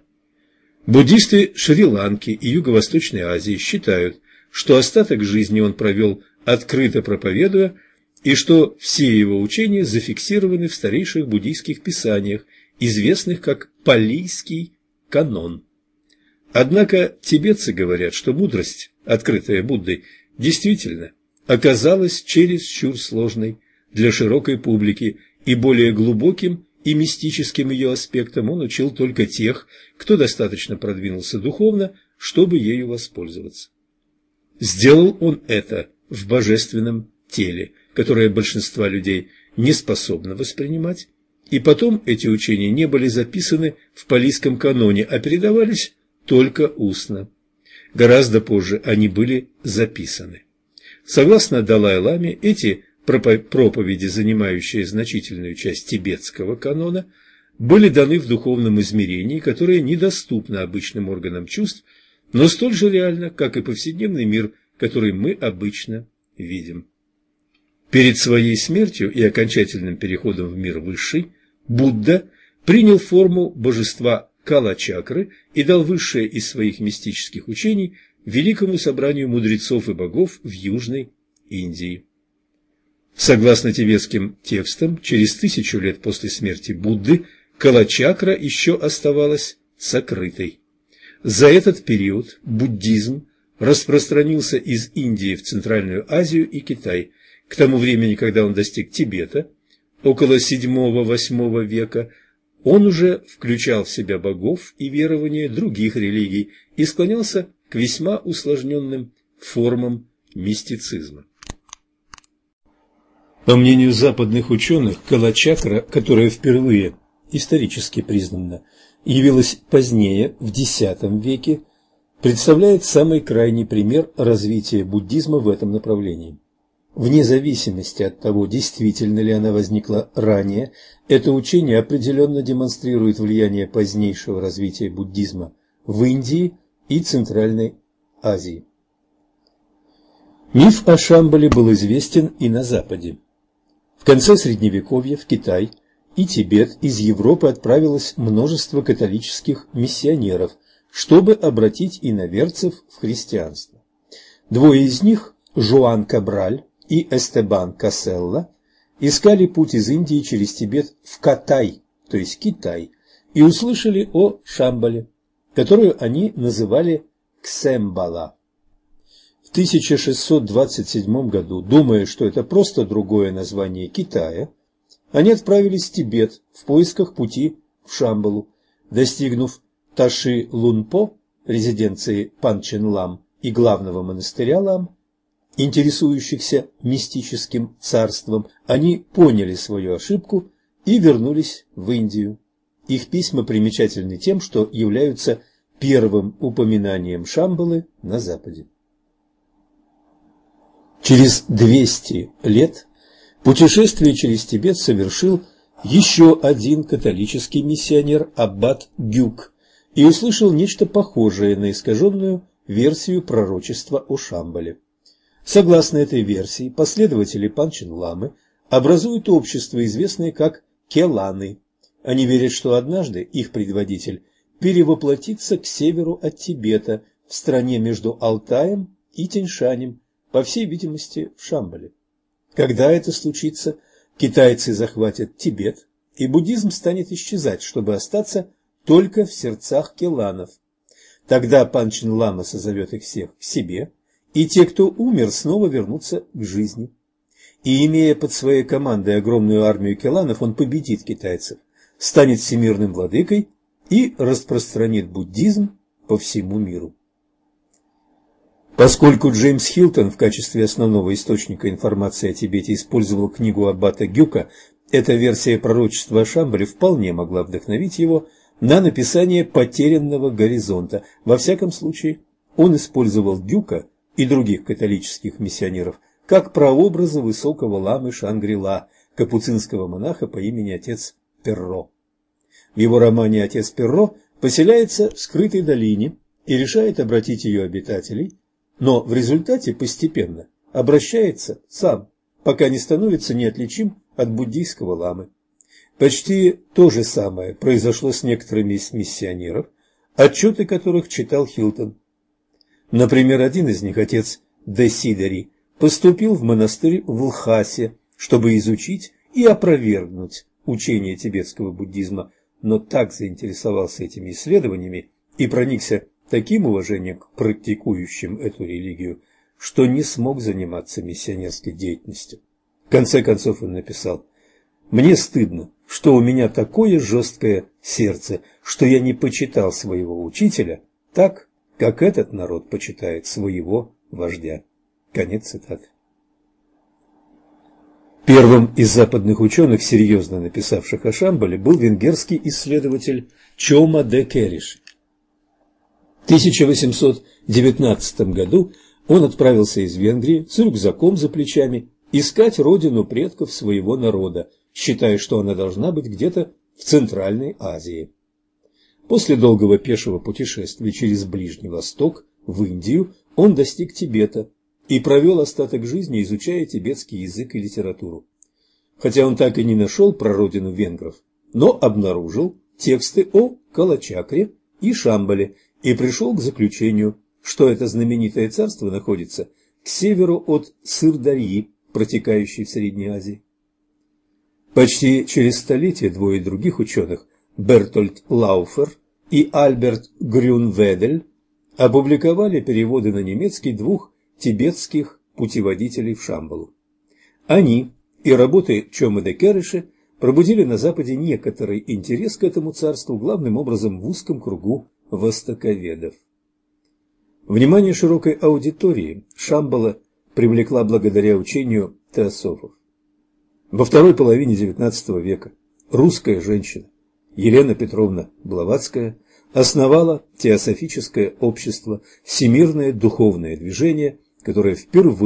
Буддисты Шри-Ланки и Юго-Восточной Азии считают, что остаток жизни он провел открыто проповедуя, и что все его учения зафиксированы в старейших буддийских писаниях, известных как Палийский канон. Однако тибетцы говорят, что мудрость, открытая Буддой, действительно оказалась чересчур сложной для широкой публики, и более глубоким и мистическим ее аспектом он учил только тех, кто достаточно продвинулся духовно, чтобы ею воспользоваться. Сделал он это в божественном теле, которое большинство людей не способно воспринимать, и потом эти учения не были записаны в палийском каноне, а передавались только устно. Гораздо позже они были записаны. Согласно Далай-ламе, эти проповеди, занимающие значительную часть тибетского канона, были даны в духовном измерении, которое недоступно обычным органам чувств, но столь же реально, как и повседневный мир, который мы обычно видим. Перед своей смертью и окончательным переходом в мир высший, Будда принял форму божества Кала-чакры и дал высшее из своих мистических учений великому собранию мудрецов и богов в Южной Индии. Согласно тибетским текстам, через тысячу лет после смерти Будды Кала-чакра еще оставалась сокрытой. За этот период буддизм распространился из Индии в Центральную Азию и Китай. К тому времени, когда он достиг Тибета, около седьмого-восьмого века, он уже включал в себя богов и верования других религий и склонялся к весьма усложненным формам мистицизма. По мнению западных ученых, Кала-чакра, которая впервые исторически признана, явилась позднее, в десятом веке, представляет самый крайний пример развития буддизма в этом направлении. Вне зависимости от того, действительно ли она возникла ранее, это учение определенно демонстрирует влияние позднейшего развития буддизма в Индии и Центральной Азии. Миф о Шамбале был известен и на Западе. В конце Средневековья в Китай и Тибет из Европы отправилось множество католических миссионеров, чтобы обратить иноверцев в христианство. Двое из них, Жуан Кабраль и Эстебан Каселла, искали путь из Индии через Тибет в Катай, то есть Китай, и услышали о Шамбале, которую они называли Ксембала. В тысяча шестьсот двадцать седьмом году, думая, что это просто другое название Китая, они отправились в Тибет в поисках пути в Шамбалу. Достигнув Таши-Лунпо, резиденции Панчен-Лам и главного монастыря Лам, интересующихся мистическим царством, они поняли свою ошибку и вернулись в Индию. Их письма примечательны тем, что являются первым упоминанием Шамбалы на Западе. Через двести лет путешествие через Тибет совершил еще один католический миссионер аббат Гюк и услышал нечто похожее на искаженную версию пророчества о Шамбале. Согласно этой версии, последователи Панчен-ламы образуют общество, известное как Келаны. Они верят, что однажды их предводитель перевоплотится к северу от Тибета, в стране между Алтаем и Тяньшанем, по всей видимости, в Шамбале. Когда это случится, китайцы захватят Тибет, и буддизм станет исчезать, чтобы остаться только в сердцах келанов. Тогда Панчен-лама созовет их всех к себе, и те, кто умер, снова вернутся к жизни. И, имея под своей командой огромную армию келанов, он победит китайцев, станет всемирным владыкой и распространит буддизм по всему миру. Поскольку Джеймс Хилтон в качестве основного источника информации о Тибете использовал книгу аббата Гюка, эта версия пророчества о Шамбале вполне могла вдохновить его на написание «Потерянного горизонта». Во всяком случае, он использовал Гюка и других католических миссионеров как прообразы высокого ламы Шангри-Ла, капуцинского монаха по имени отец Перро. В его романе «Отец Перро» поселяется в скрытой долине и решает обратить ее обитателей, но в результате постепенно обращается сам, пока не становится неотличим от буддийского ламы. Почти то же самое произошло с некоторыми из миссионеров, отчеты которых читал Хилтон. Например, один из них, отец Десидери, поступил в монастырь в Лхасе, чтобы изучить и опровергнуть учение тибетского буддизма, но так заинтересовался этими исследованиями и проникся таким уважением к практикующим эту религию, что не смог заниматься миссионерской деятельностью. В конце концов он написал: «Мне стыдно, что у меня такое жесткое сердце, что я не почитал своего учителя так, как этот народ почитает своего вождя». Конец цитаты. Первым из западных ученых, серьезно написавших о Шамбале, был венгерский исследователь Чома де Кериш. В тысяча восемьсот девятнадцатом году он отправился из Венгрии с рюкзаком за плечами искать родину предков своего народа, считая, что она должна быть где-то в Центральной Азии. После долгого пешего путешествия через Ближний Восток в Индию он достиг Тибета и провел остаток жизни, изучая тибетский язык и литературу. Хотя он так и не нашел прародину венгров, но обнаружил тексты о Калачакре и Шамбале и пришел к заключению, что это знаменитое царство находится к северу от Сырдарьи, протекающей в Средней Азии. Почти через столетие двое других ученых, Бертольд Лауфер и Альберт Грюнведель, опубликовали переводы на немецкий двух тибетских путеводителей в Шамбалу. Они и работы Чома де Кериша пробудили на Западе некоторый интерес к этому царству, главным образом в узком кругу востоковедов. Внимание широкой аудитории Шамбала привлекла благодаря учению теософов. Во второй половине девятнадцатого века русская женщина Елена Петровна Блаватская основала теософическое общество «Всемирное духовное движение», которое впервые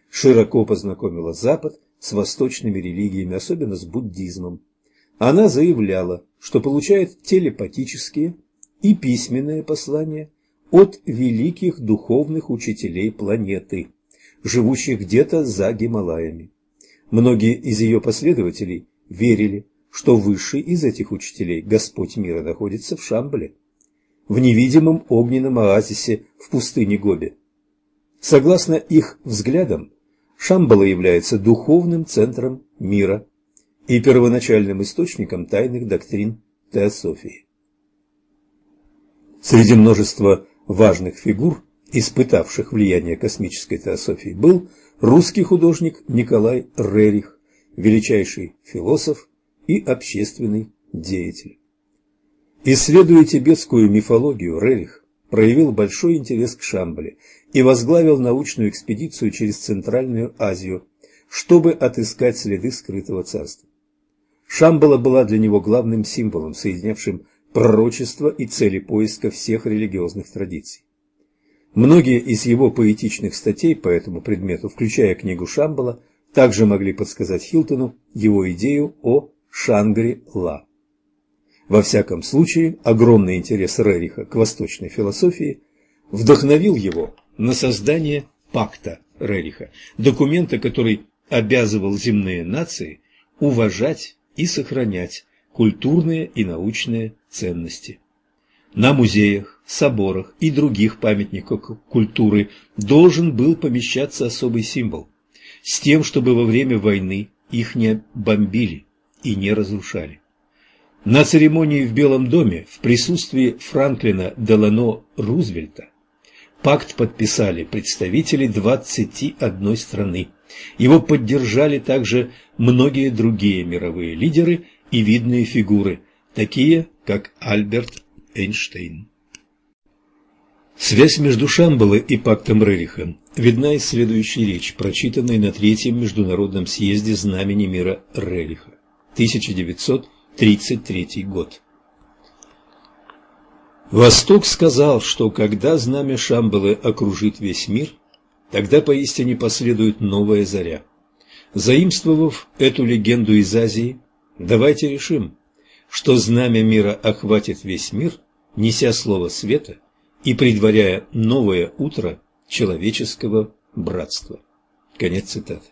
широко познакомила Запад с восточными религиями, особенно с буддизмом. Она заявляла, что получает телепатические и письменные послания от великих духовных учителей планеты, живущих где-то за Гималаями. Многие из ее последователей верили, что высший из этих учителей, Господь мира, находится в Шамбале, в невидимом огненном оазисе в пустыне Гоби. Согласно их взглядам, Шамбала является духовным центром мира и первоначальным источником тайных доктрин теософии. Среди множества важных фигур, испытавших влияние космической теософии, был русский художник Николай Рерих, величайший философ и общественный деятель. Исследуя тибетскую мифологию, Рерих проявил большой интерес к Шамбале и возглавил научную экспедицию через Центральную Азию, чтобы отыскать следы скрытого царства. Шамбала была для него главным символом, соединявшим пророчество и цели поиска всех религиозных традиций. Многие из его поэтичных статей по этому предмету, включая книгу Шамбала, также могли подсказать Хилтону его идею о Шангри-Ла. Во всяком случае, огромный интерес Рериха к восточной философии вдохновил его на создание пакта Рериха, документа, который обязывал земные нации уважать и сохранять культурные и научные ценности. На музеях, соборах и других памятниках культуры должен был помещаться особый символ, с тем, чтобы во время войны их не бомбили и не разрушали. На церемонии в Белом доме в присутствии Франклина Делано Рузвельта пакт подписали представители двадцати одной страны. Его поддержали также многие другие мировые лидеры и видные фигуры, такие как Альберт Эйнштейн. Связь между Шамбалой и пактом Рериха видна из следующей речи, прочитанной на Третьем международном съезде Знамени мира Рериха, тысяча девятьсот тридцать третий год. Восток сказал, что когда знамя Шамбалы окружит весь мир, тогда поистине последует новая заря. Заимствовав эту легенду из Азии, давайте решим, что знамя мира охватит весь мир, неся слово света и предваряя новое утро человеческого братства. Конец цитаты.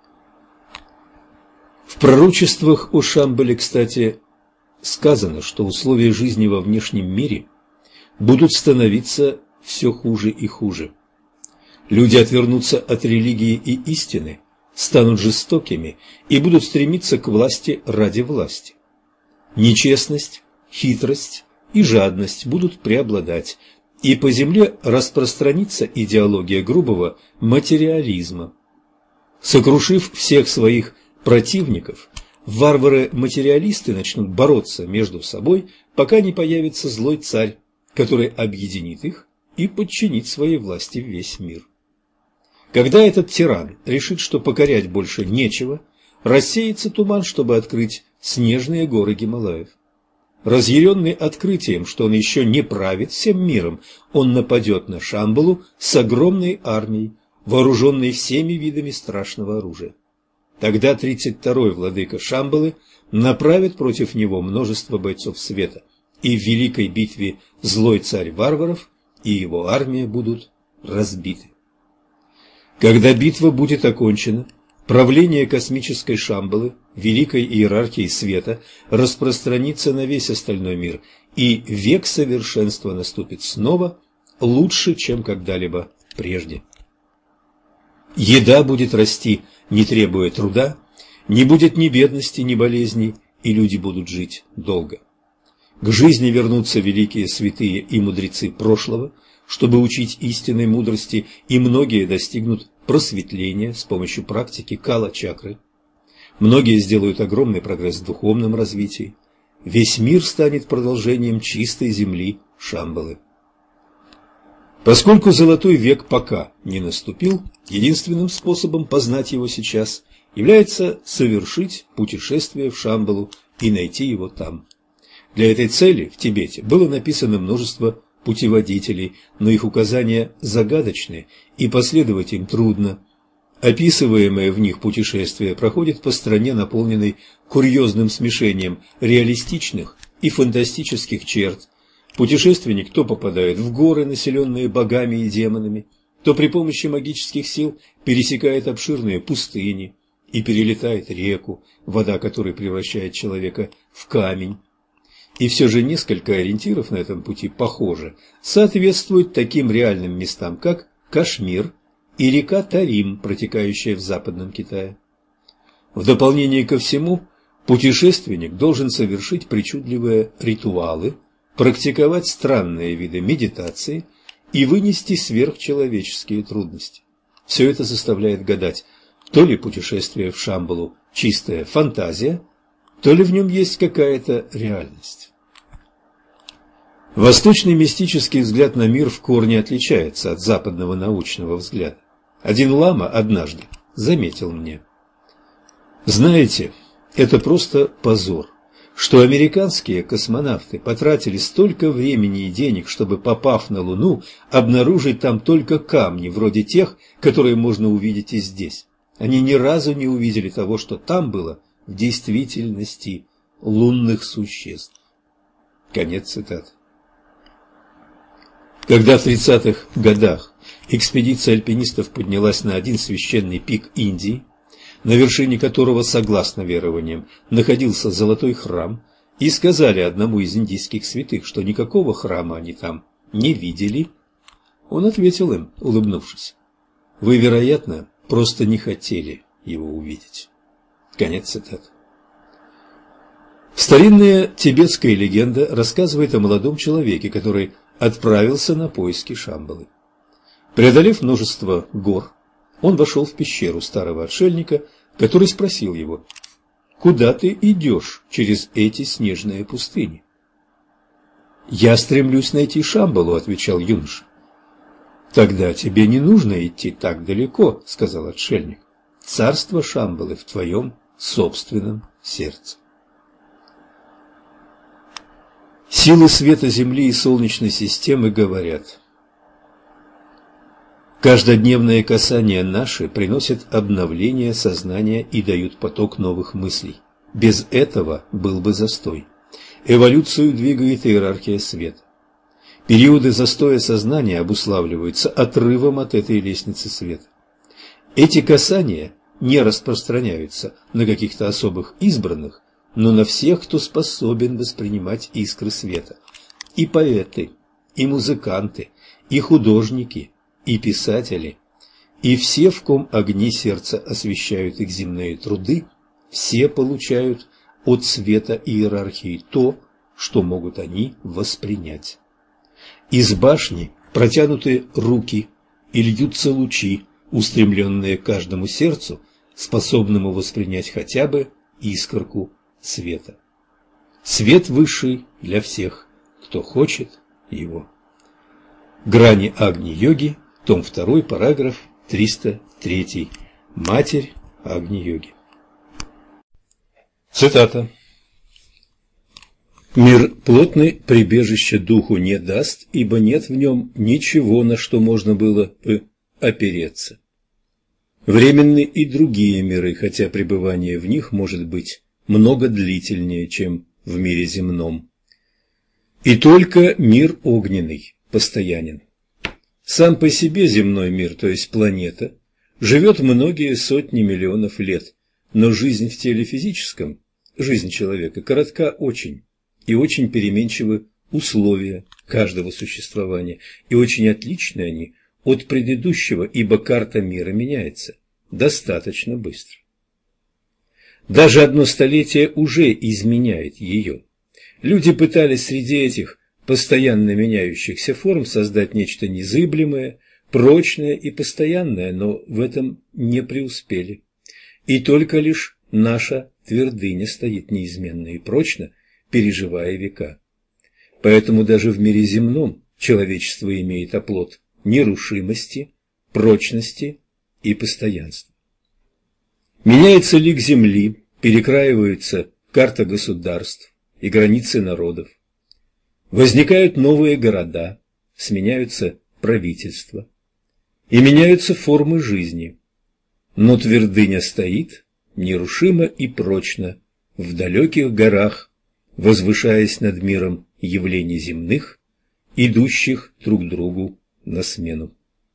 В пророчествах о Шамбале, кстати, сказано, что условия жизни во внешнем мире будут становиться все хуже и хуже. Люди отвернутся от религии и истины, станут жестокими и будут стремиться к власти ради власти. Нечестность, хитрость и жадность будут преобладать, и по земле распространится идеология грубого материализма. Сокрушив всех своих противников, варвары-материалисты начнут бороться между собой, пока не появится злой царь, который объединит их и подчинит своей власти весь мир. Когда этот тиран решит, что покорять больше нечего, рассеется туман, чтобы открыть снежные горы Гималаев. Разъяренный открытием, что он еще не правит всем миром, он нападет на Шамбалу с огромной армией, вооруженной всеми видами страшного оружия. Тогда тридцать второй владыка Шамбалы направит против него множество бойцов света, и в великой битве злой царь варваров и его армия будут разбиты. Когда битва будет окончена, правление космической Шамбалы, великой иерархии света, распространится на весь остальной мир, и век совершенства наступит снова, лучше, чем когда-либо прежде. Еда будет расти, не требуя труда, не будет ни бедности, ни болезней, и люди будут жить долго. К жизни вернутся великие святые и мудрецы прошлого, чтобы учить истинной мудрости, и многие достигнут просветления с помощью практики кала-чакры. Многие сделают огромный прогресс в духовном развитии. Весь мир станет продолжением чистой земли Шамбалы. Поскольку золотой век пока не наступил, единственным способом познать его сейчас является совершить путешествие в Шамбалу и найти его там. Для этой цели в Тибете было написано множество путеводителей, но их указания загадочны, и последовать им трудно. Описываемое в них путешествие проходит по стране, наполненной курьезным смешением реалистичных и фантастических черт. Путешественник то попадает в горы, населенные богами и демонами, то при помощи магических сил пересекает обширные пустыни и перелетает реку, вода которой превращает человека в камень. И все же несколько ориентиров на этом пути, похоже, соответствуют таким реальным местам, как Кашмир и река Тарим, протекающая в Западном Китае. В дополнение ко всему, путешественник должен совершить причудливые ритуалы, практиковать странные виды медитации и вынести сверхчеловеческие трудности. Все это заставляет гадать, то ли путешествие в Шамбалу – чистая фантазия, то ли в нем есть какая-то реальность. Восточный мистический взгляд на мир в корне отличается от западного научного взгляда. Один лама однажды заметил мне: знаете, это просто позор, что американские космонавты потратили столько времени и денег, чтобы, попав на Луну, обнаружить там только камни, вроде тех, которые можно увидеть и здесь. Они ни разу не увидели того, что там было в действительности, лунных существ. Конец цитаты. Когда в тридцатых годах экспедиция альпинистов поднялась на один священный пик Индии, на вершине которого, согласно верованиям, находился золотой храм, и сказали одному из индийских святых, что никакого храма они там не видели, он ответил им, улыбнувшись: «Вы, вероятно, просто не хотели его увидеть». Конец цитаты. Старинная тибетская легенда рассказывает о молодом человеке, который отправился на поиски Шамбалы. Преодолев множество гор, он вошел в пещеру старого отшельника, который спросил его: «Куда ты идешь через эти снежные пустыни?» «Я стремлюсь найти Шамбалу», — отвечал юноша. «Тогда тебе не нужно идти так далеко», — сказал отшельник. «Царство Шамбалы в твоем собственном сердце». Силы света Земли и Солнечной системы говорят: каждодневное касание наши приносит обновление сознания и дают поток новых мыслей. Без этого был бы застой. Эволюцию двигает иерархия света. Периоды застоя сознания обуславливаются отрывом от этой лестницы света. Эти касания не распространяются на каких-то особых избранных, но на всех, кто способен воспринимать искры света. И поэты, и музыканты, и художники, и писатели, и все, в ком огни сердца освещают их земные труды, все получают от света иерархии то, что могут они воспринять. Из башни протянуты руки и льются лучи, устремленные к каждому сердцу, способному воспринять хотя бы искорку света. Свет высший для всех, кто хочет его. Грани Агни-йоги, том второй, параграф триста три. Матерь Агни-йоги. Цитата. «Мир плотный прибежище духу не даст, ибо нет в нем ничего, на что можно было бы опереться. Временны и другие миры, хотя пребывание в них может быть много длительнее, чем в мире земном. И только мир огненный постоянен. Сам по себе земной мир, то есть планета, живет многие сотни миллионов лет, но жизнь в теле физическом, жизнь человека, коротка очень, и очень переменчивы условия каждого существования, и очень отличны они от предыдущего, ибо карта мира меняется достаточно быстро. Даже одно столетие уже изменяет ее. Люди пытались среди этих постоянно меняющихся форм создать нечто незыблемое, прочное и постоянное, но в этом не преуспели. И только лишь наша твердыня стоит неизменно и прочно, переживая века. Поэтому даже в мире земном человечество имеет оплот нерушимости, прочности и постоянства. Меняется лик земли, перекраиваются карта государств и границы народов. Возникают новые города, сменяются правительства. И меняются формы жизни. но твердыня стоит нерушимо и прочно в далеких горах, возвышаясь над миром явлений земных, идущих друг другу на смену.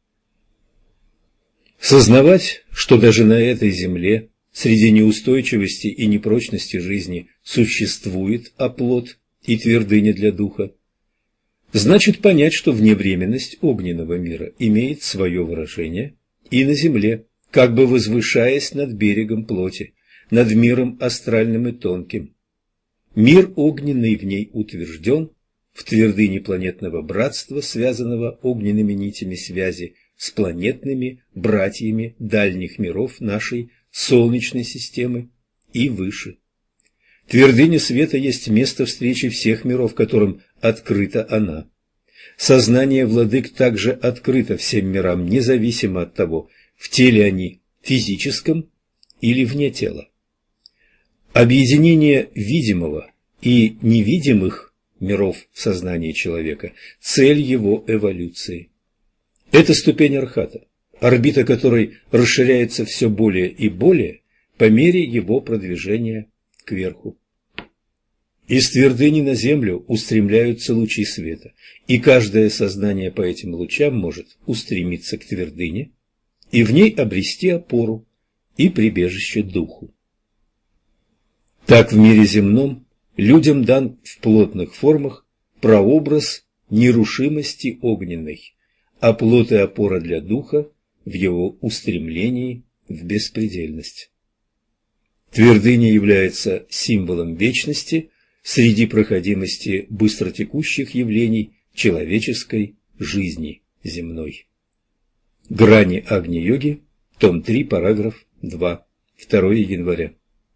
Сознавать, что даже на этой земле, среди неустойчивости и непрочности жизни, существует оплот и твердыня для духа, значит понять, что вневременность огненного мира имеет свое выражение и на земле, как бы возвышаясь над берегом плоти, над миром астральным и тонким. Мир огненный в ней утвержден в твердыне планетного братства, связанного огненными нитями связи с планетными братьями дальних миров нашей Солнечной системы и выше. Твердыня света есть место встречи всех миров, которым открыта она. Сознание владык также открыто всем мирам, независимо от того, в теле они физическом или вне тела. Объединение видимого и невидимых миров в сознании человека – цель его эволюции. Это ступень архата, орбита которой расширяется все более и более по мере его продвижения кверху. Из твердыни на землю устремляются лучи света, и каждое сознание по этим лучам может устремиться к твердыне и в ней обрести опору и прибежище духу. Так в мире земном людям дан в плотных формах прообраз нерушимости огненной, а плот и опора для духа в его устремлении в беспредельность. Твердыня является символом вечности среди проходимости быстротекущих явлений человеческой жизни земной. Грани Агни-йоги, том три, параграф два, второе января.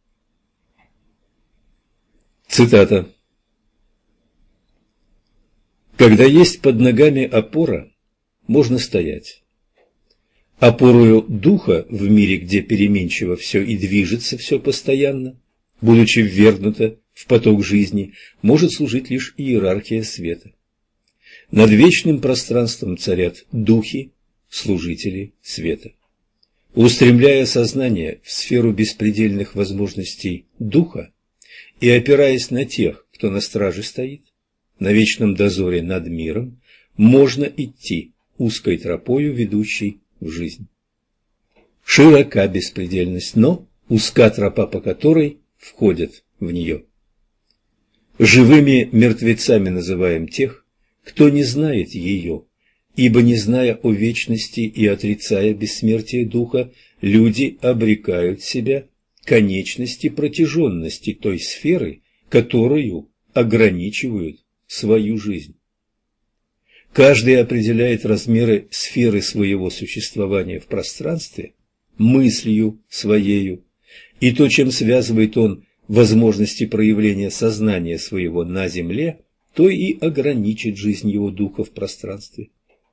Цитата. «Когда есть под ногами опора, можно стоять. Опорою духа в мире, где переменчиво все и движется все постоянно, будучи ввергнуто в поток жизни, может служить лишь иерархия света. Над вечным пространством царят духи, служители света. Устремляя сознание в сферу беспредельных возможностей духа и опираясь на тех, кто на страже стоит, на вечном дозоре над миром, можно идти узкой тропою, ведущей в жизнь. Широка беспредельность, но узка тропа, по которой входят в нее. Живыми мертвецами называем тех, кто не знает ее, ибо, не зная о вечности и отрицая бессмертие духа, люди обрекают себя к конечности протяженности той сферы, которую ограничивают свою жизнь. Каждый определяет размеры сферы своего существования в пространстве мыслью своею, и то, чем связывает он возможности проявления сознания своего на земле, то и ограничит жизнь его духа в пространстве.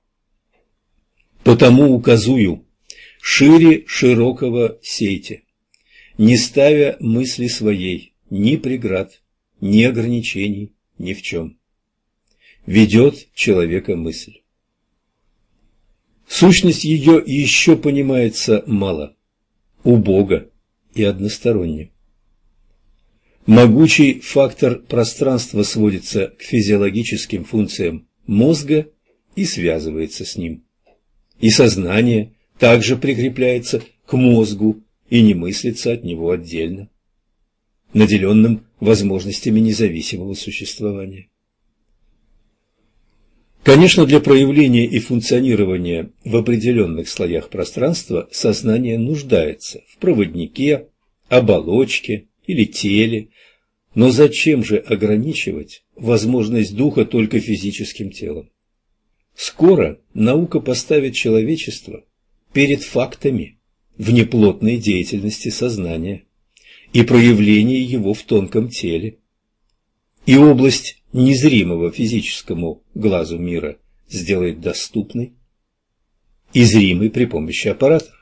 Потому указую, шире широкого сейте, не ставя мысли своей ни преград, ни ограничений ни в чем. Ведет человека мысль. Сущность ее еще понимается мало, убого и односторонне. Могучий фактор пространства сводится к физиологическим функциям мозга и связывается с ним. И сознание также прикрепляется к мозгу и не мыслится от него отдельно, наделенным возможностями независимого существования. Конечно, для проявления и функционирования в определенных слоях пространства сознание нуждается в проводнике, оболочке или теле, но зачем же ограничивать возможность духа только физическим телом? Скоро наука поставит человечество перед фактами внеплотной деятельности сознания и проявления его в тонком теле, и область незримого физическому глазу мира сделает доступной и зримой при помощи аппаратов.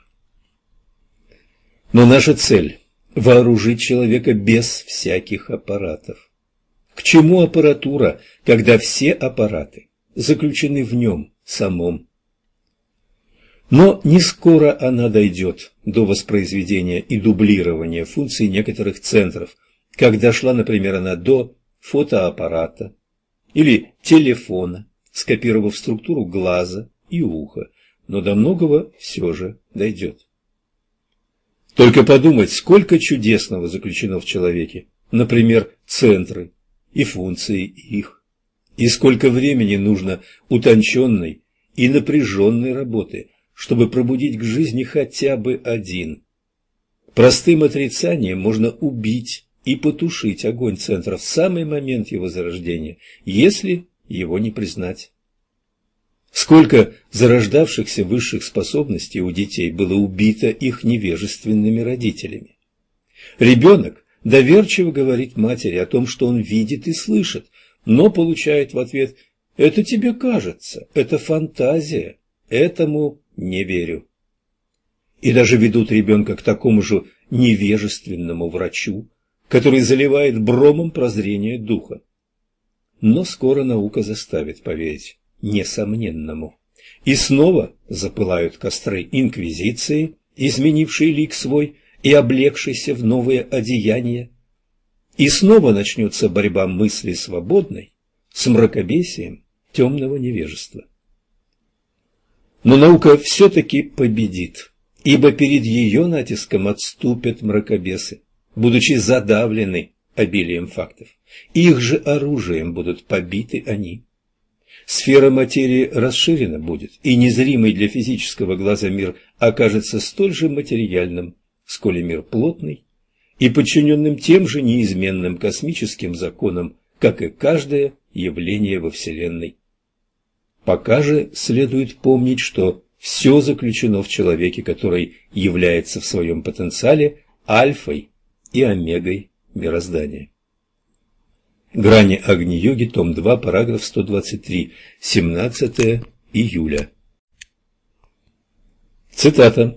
Но наша цель – вооружить человека без всяких аппаратов. К чему аппаратура, когда все аппараты заключены в нем самом? Но не скоро она дойдет до воспроизведения и дублирования функций некоторых центров, как дошла, например, она до фотоаппарата или телефона, скопировав структуру глаза и уха, но до многого все же дойдет. Только подумать, сколько чудесного заключено в человеке, например, центры и функции их, и сколько времени нужно утонченной и напряженной работы, чтобы пробудить к жизни хотя бы один. Простым отрицанием можно убить и потушить огонь центра в самый момент его зарождения, если его не признать. Сколько зарождавшихся высших способностей у детей было убито их невежественными родителями. Ребенок доверчиво говорит матери о том, что он видит и слышит, но получает в ответ: «Это тебе кажется, это фантазия, этому не верю». И даже ведут ребенка к такому же невежественному врачу, который заливает бромом прозрение духа. Но скоро наука заставит поверить несомненному. И снова запылают костры инквизиции, изменившие лик свой и облегшийся в новые одеяния. И снова начнется борьба мысли свободной с мракобесием темного невежества. Но наука все-таки победит, ибо перед ее натиском отступят мракобесы, будучи задавлены обилием фактов. Их же оружием будут побиты они. Сфера материи расширена будет, и незримый для физического глаза мир окажется столь же материальным, сколь и мир плотный, и подчиненным тем же неизменным космическим законам, как и каждое явление во Вселенной. Пока же следует помнить, что все заключено в человеке, который является в своем потенциале альфой и омегой мироздания. Грани Агни-йоги, том два, параграф сто двадцать три, семнадцатое июля. Цитата.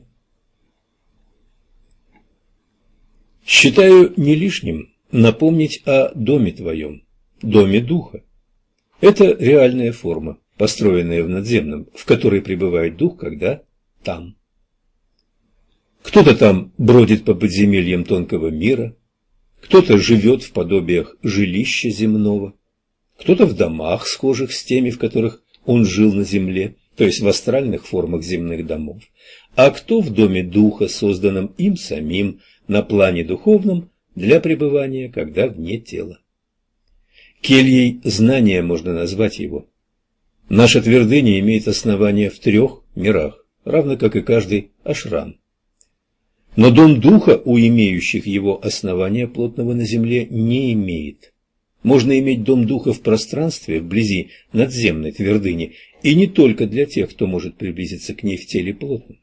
«Считаю не лишним напомнить о доме твоем, доме духа. Это реальная форма, построенная в надземном, в которой пребывает дух, когда там. Кто-то там бродит по подземельям тонкого мира, кто-то живет в подобиях жилища земного, кто-то в домах, схожих с теми, в которых он жил на земле, то есть в астральных формах земных домов, а кто в доме духа, созданном им самим на плане духовном для пребывания, когда вне тела. Кельей знания можно назвать его. Наша твердыня имеет основание в трех мирах, равно как и каждый ашрам. Но дом духа у имеющих его основания плотного на земле не имеет. Можно иметь дом духа в пространстве, вблизи надземной твердыни, и не только для тех, кто может приблизиться к ней в теле плотном.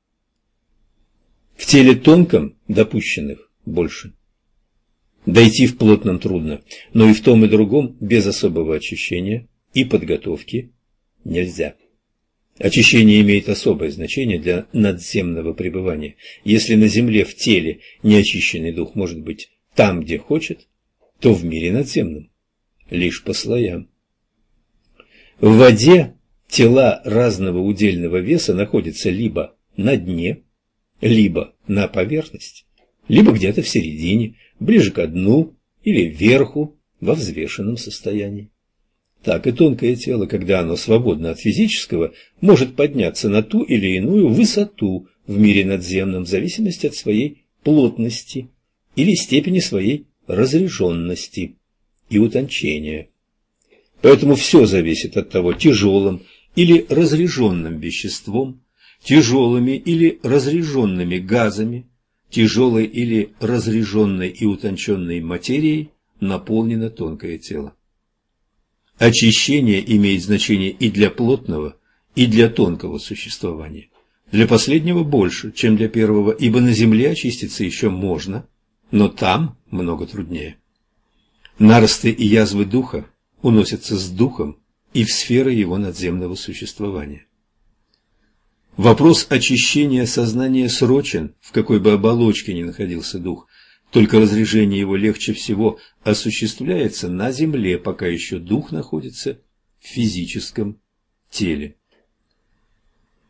В теле тонком допущенных больше. Дойти в плотном трудно, но и в том и другом без особого очищения и подготовки нельзя. Очищение имеет особое значение для надземного пребывания. Если на земле в теле неочищенный дух может быть там, где хочет, то в мире надземном лишь по слоям. В воде тела разного удельного веса находятся либо на дне, либо на поверхности, либо где-то в середине, ближе к дну или вверху во взвешенном состоянии. Так и тонкое тело, когда оно свободно от физического, может подняться на ту или иную высоту в мире надземном в зависимости от своей плотности или степени своей разряженности и утончения. Поэтому все зависит от того, тяжелым или разряженным веществом, тяжелыми или разряженными газами, тяжелой или разряженной и утонченной материей наполнено тонкое тело. Очищение имеет значение и для плотного, и для тонкого существования. Для последнего больше, чем для первого, ибо на земле очиститься еще можно, но там много труднее. Наросты и язвы духа уносятся с духом и в сферы его надземного существования. Вопрос очищения сознания срочен, в какой бы оболочке ни находился дух, только разряжение его легче всего осуществляется на земле, пока еще дух находится в физическом теле.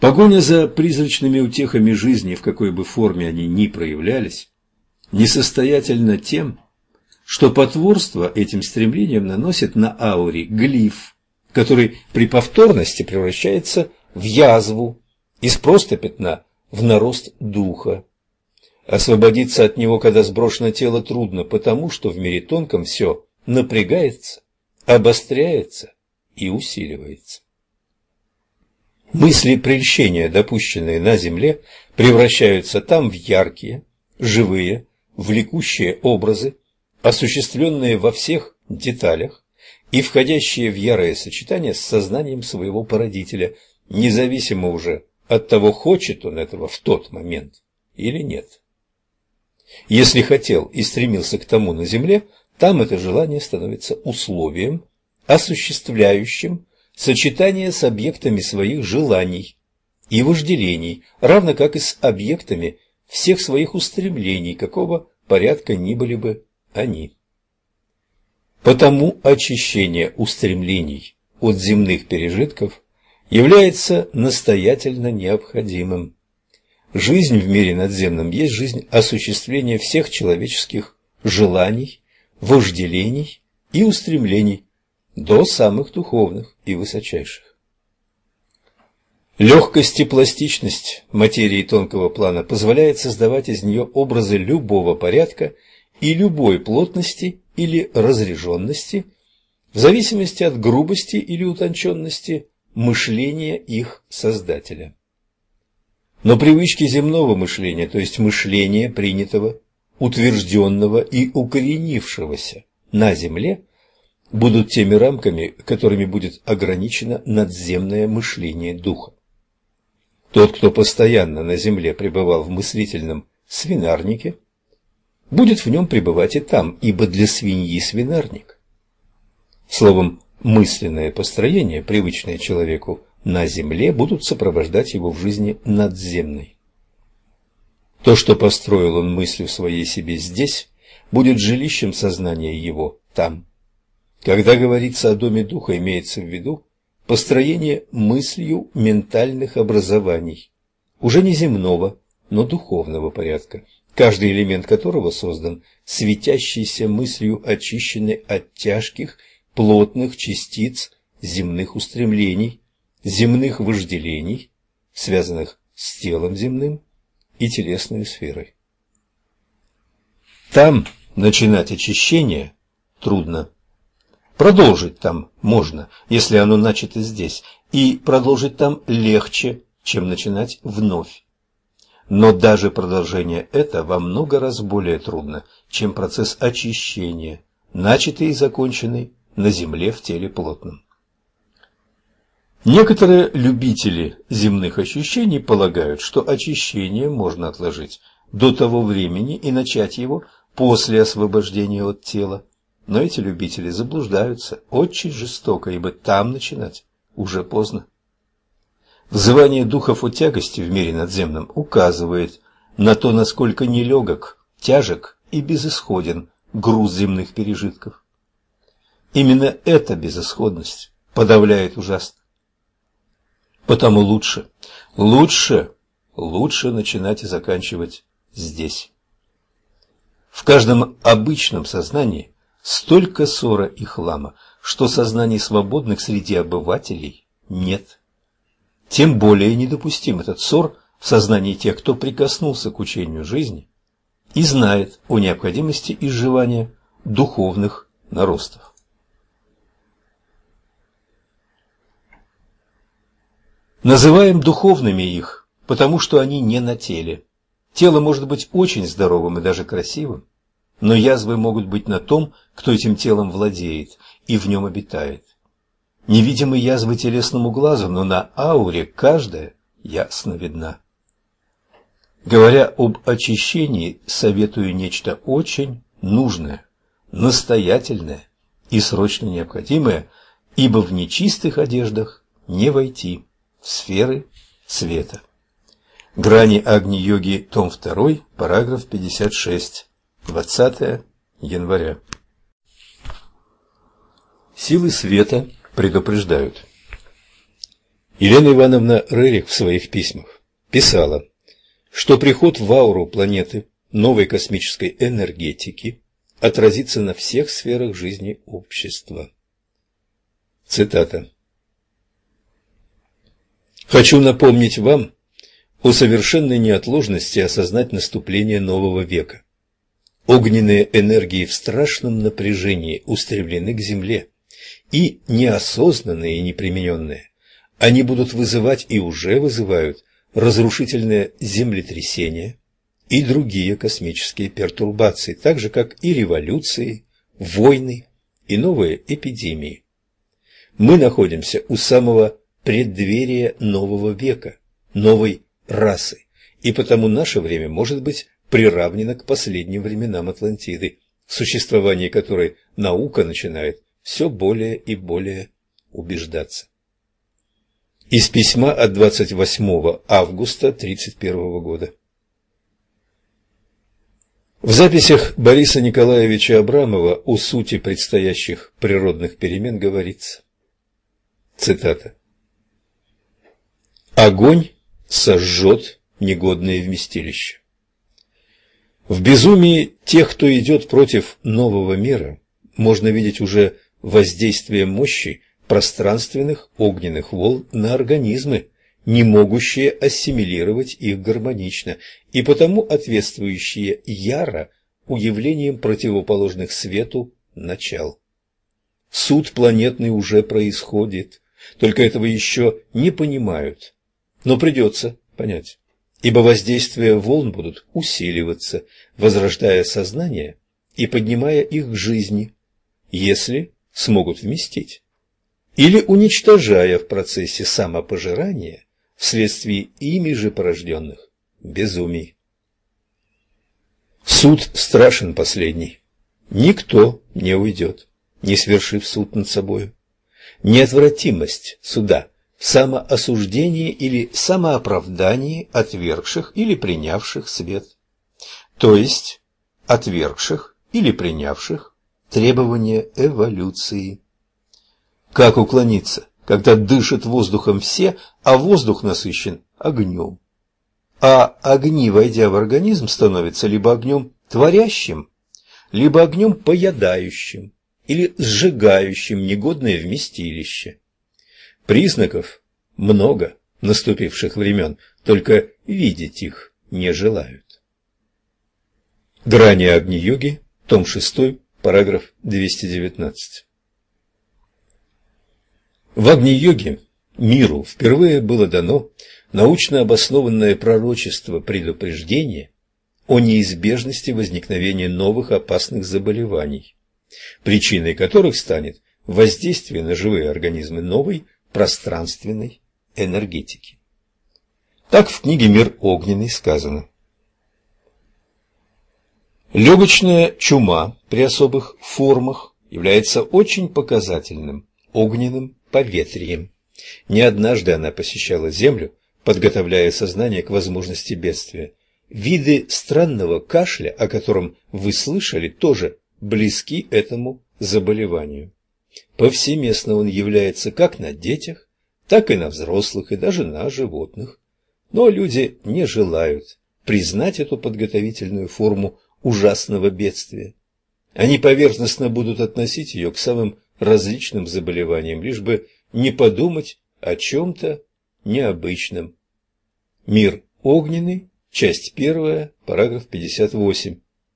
Погоня за призрачными утехами жизни, в какой бы форме они ни проявлялись, несостоятельно тем, что потворство этим стремлением наносит на ауре глиф, который при повторности превращается в язву, из просто пятна в нарост духа. Освободиться от него, когда сброшено тело, трудно, потому что в мире тонком все напрягается, обостряется и усиливается. Мысли прельщения, допущенные на земле, превращаются там в яркие, живые, влекущие образы, осуществленные во всех деталях и входящие в ярое сочетание с сознанием своего породителя, независимо уже от того, хочет он этого в тот момент или нет. Если хотел и стремился к тому на земле, там это желание становится условием, осуществляющим сочетание с объектами своих желаний и вожделений, равно как и с объектами всех своих устремлений, какого порядка ни были бы они. Потому очищение устремлений от земных пережитков является настоятельно необходимым. Жизнь в мире надземном есть жизнь осуществления всех человеческих желаний, вожделений и устремлений до самых духовных и высочайших. Легкость и пластичность материи тонкого плана позволяет создавать из нее образы любого порядка и любой плотности или разреженности, в зависимости от грубости или утонченности мышления их создателя. Но привычки земного мышления, то есть мышления принятого, утвержденного и укоренившегося на земле, будут теми рамками, которыми будет ограничено надземное мышление духа. Тот, кто постоянно на земле пребывал в мыслительном свинарнике, будет в нем пребывать и там, ибо для свиньи свинарник. Словом, мысленное построение, привычное человеку на земле, будут сопровождать его в жизни надземной. То, что построил он мыслью своей себе здесь, будет жилищем сознания его там. Когда говорится о доме духа, имеется в виду построение мыслью ментальных образований, уже не земного, но духовного порядка, каждый элемент которого создан светящейся мыслью, очищенной от тяжких, плотных частиц земных устремлений, земных вожделений, связанных с телом земным и телесной сферой. Там начинать очищение трудно. Продолжить там можно, если оно начато здесь, и продолжить там легче, чем начинать вновь. Но даже продолжение это во много раз более трудно, чем процесс очищения, начатый и законченный на земле в теле плотном. Некоторые любители земных ощущений полагают, что очищение можно отложить до того времени и начать его после освобождения от тела. Но эти любители заблуждаются очень жестоко, ибо там начинать уже поздно. Взывание духов о тягости в мире надземном указывает на то, насколько нелегок, тяжек и безысходен груз земных пережитков. Именно эта безысходность подавляет ужасно. Потому лучше, лучше, лучше начинать и заканчивать здесь. В каждом обычном сознании столько ссора и хлама, что сознаний свободных среди обывателей нет. Тем более недопустим этот ссор в сознании тех, кто прикоснулся к учению жизни и знает о необходимости изживания духовных наростов. Называем духовными их, потому что они не на теле. Тело может быть очень здоровым и даже красивым, но язвы могут быть на том, кто этим телом владеет и в нем обитает. Невидимы язвы телесному глазу, но на ауре каждая ясно видна. Говоря об очищении, советую нечто очень нужное, настоятельное и срочно необходимое, ибо в нечистых одеждах не войти в сферы света. Грани Агни-йоги, том два, параграф пятьдесят шесть, двадцатое января. Силы света предупреждают. Елена Ивановна Рерих в своих письмах писала, что приход в ауру планеты новой космической энергетики отразится на всех сферах жизни общества. Цитата. «Хочу напомнить вам о совершенной неотложности осознать наступление нового века. Огненные энергии в страшном напряжении устремлены к Земле, и неосознанные и непримененные, они будут вызывать и уже вызывают разрушительные землетрясения и другие космические пертурбации, так же как и революции, войны и новые эпидемии. Мы находимся у самого преддверия нового века, новой расы, и потому наше время может быть приравнено к последним временам Атлантиды, в существовании которой наука начинает все более и более убеждаться». Из письма от двадцать восьмого августа тридцать первого года. В записях Бориса Николаевича Абрамова о сути предстоящих природных перемен говорится, цитата, «Огонь сожжет негодное вместилище. В безумии тех, кто идет против нового мира, можно видеть уже воздействие мощи пространственных огненных волн на организмы, не могущие ассимилировать их гармонично, и потому ответствующие яро уявлением противоположных свету начал. Суд планетный уже происходит, только этого еще не понимают, но придется понять, ибо воздействия волн будут усиливаться, возрождая сознание и поднимая их к жизни, если смогут вместить, или уничтожая в процессе самопожирания вследствие ими же порожденных безумий. Суд страшен последний. Никто не уйдет, не свершив суд над собою. Неотвратимость суда в самоосуждении или самооправдании отвергших или принявших свет, то есть отвергших или принявших требования эволюции. Как уклониться, когда дышат воздухом все, а воздух насыщен огнем? А огни, войдя в организм, становятся либо огнем творящим, либо огнем поедающим или сжигающим негодное вместилище. Признаков много наступивших времен, только видеть их не желают. Грани Агни-йоги, том шестой, параграф двести девятнадцать. В Агни-йоге миру впервые было дано научно обоснованное пророчество предупреждения о неизбежности возникновения новых опасных заболеваний, причиной которых станет воздействие на живые организмы новой пространственной энергетики. Так в книге «Мир огненный» сказано: легочная чума при особых формах является очень показательным огненным поветрием. Не однажды она посещала Землю, подготовляя сознание к возможности бедствия. Виды странного кашля, о котором вы слышали, тоже близки этому заболеванию. Повсеместно он является как на детях, так и на взрослых, и даже на животных. Но люди не желают признать эту подготовительную форму ужасного бедствия. Они поверхностно будут относить ее к самым различным заболеваниям, лишь бы не подумать о чем-то необычном. Мир огненный, часть первая, параграф пятьдесят восемь.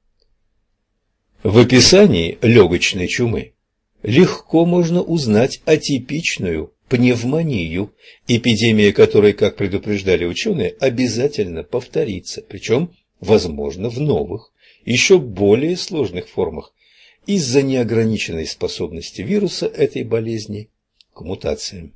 В описании легочной чумы легко можно узнать атипичную пневмонию, эпидемия которой, как предупреждали ученые, обязательно повторится, причем, возможно, в новых, еще более сложных формах, из-за неограниченной способности вируса этой болезни к мутациям.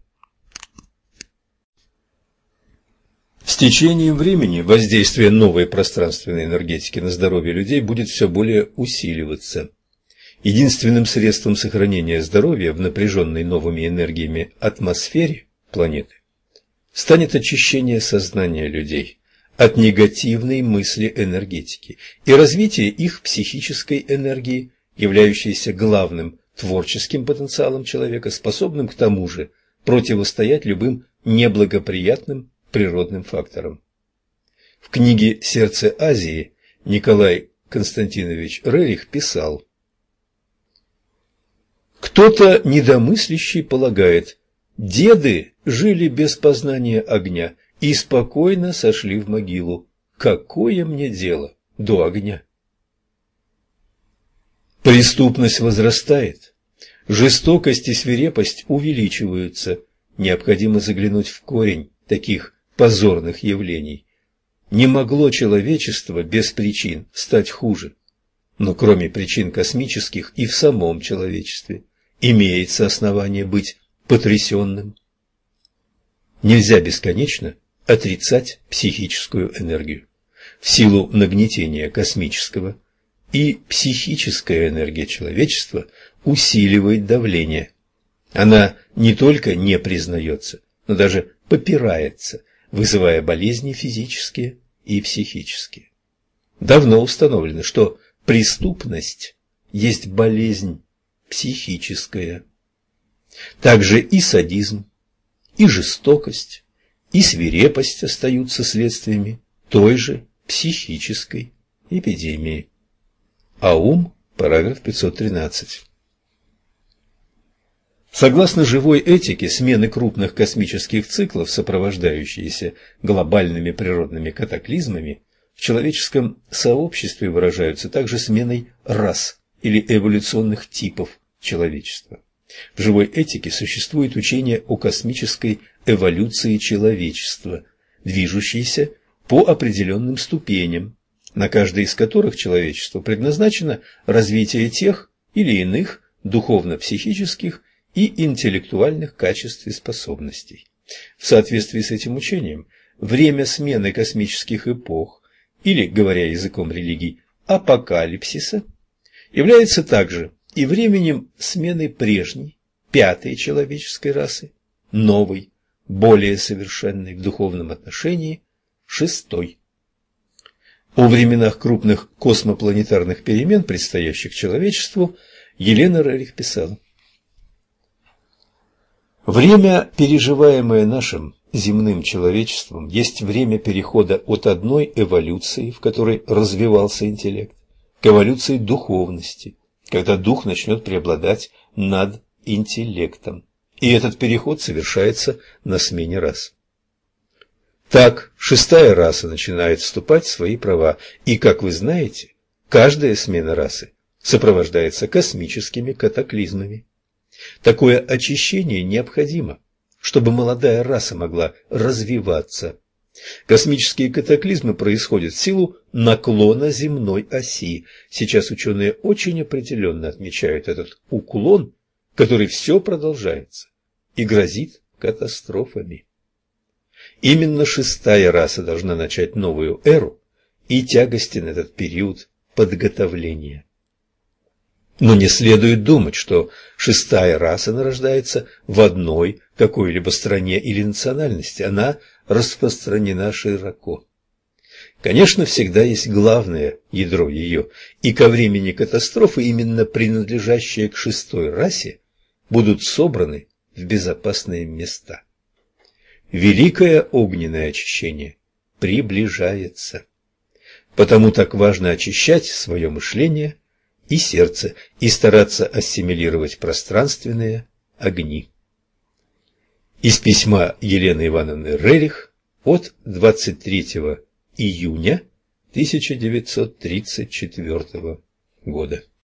С течением времени воздействие новой пространственной энергетики на здоровье людей будет все более усиливаться. Единственным средством сохранения здоровья в напряженной новыми энергиями атмосфере планеты станет очищение сознания людей от негативной мысли энергетики и развитие их психической энергии, являющейся главным творческим потенциалом человека, способным к тому же противостоять любым неблагоприятным природным факторам. В книге «Сердце Азии» Николай Константинович Рерих писал: «Кто-то недомыслящий полагает, деды жили без познания огня и спокойно сошли в могилу. Какое мне дело до огня?» Преступность возрастает, жестокость и свирепость увеличиваются. Необходимо заглянуть в корень таких позорных явлений. Не могло человечество без причин стать хуже. Но кроме причин космических и в самом человечестве имеется основание быть потрясенным. Нельзя бесконечно отрицать психическую энергию. В силу нагнетения космического и психическая энергия человечества усиливает давление. Она не только не признается, но даже попирается, вызывая болезни физические и психические. Давно установлено, что преступность есть болезнь психическая. Также и садизм, и жестокость, и свирепость остаются следствиями той же психической эпидемии. Аум, параграф пятьсот тринадцать. Согласно живой этике, смены крупных космических циклов, сопровождающиеся глобальными природными катаклизмами, в человеческом сообществе выражаются также сменой рас или эволюционных типов человечества. В живой этике существует учение о космической эволюции человечества, движущейся по определенным ступеням, на каждой из которых человечеству предназначено развитие тех или иных духовно-психических и интеллектуальных качеств и способностей. В соответствии с этим учением, время смены космических эпох, или, говоря языком религий, апокалипсиса, является также и временем смены прежней, пятой человеческой расы, новой, более совершенной в духовном отношении, шестой. О временах крупных космопланетарных перемен, предстоящих человечеству, Елена Рерих писала: «Время, переживаемое нашим земным человечеством, есть время перехода от одной эволюции, в которой развивался интеллект, к эволюции духовности, когда дух начнет преобладать над интеллектом, и этот переход совершается на смене рас. Так, шестая раса начинает вступать в свои права, и, как вы знаете, каждая смена расы сопровождается космическими катаклизмами. Такое очищение необходимо, чтобы молодая раса могла развиваться. Космические катаклизмы происходят в силу наклона земной оси. Сейчас ученые очень определенно отмечают этот уклон, который все продолжается и грозит катастрофами. Именно шестая раса должна начать новую эру, и тягостен этот период подготовления. Но не следует думать, что шестая раса нарождается в одной какой-либо стране или национальности. Она распространена широко. Конечно, всегда есть главное ядро ее, и ко времени катастрофы именно принадлежащие к шестой расе будут собраны в безопасные места. Великое огненное очищение приближается. Потому так важно очищать свое мышление и сердце и стараться ассимилировать пространственные огни. Из письма Елены Ивановны Рерих от двадцать третьего июня тысяча девятьсот тридцать четвёртого года.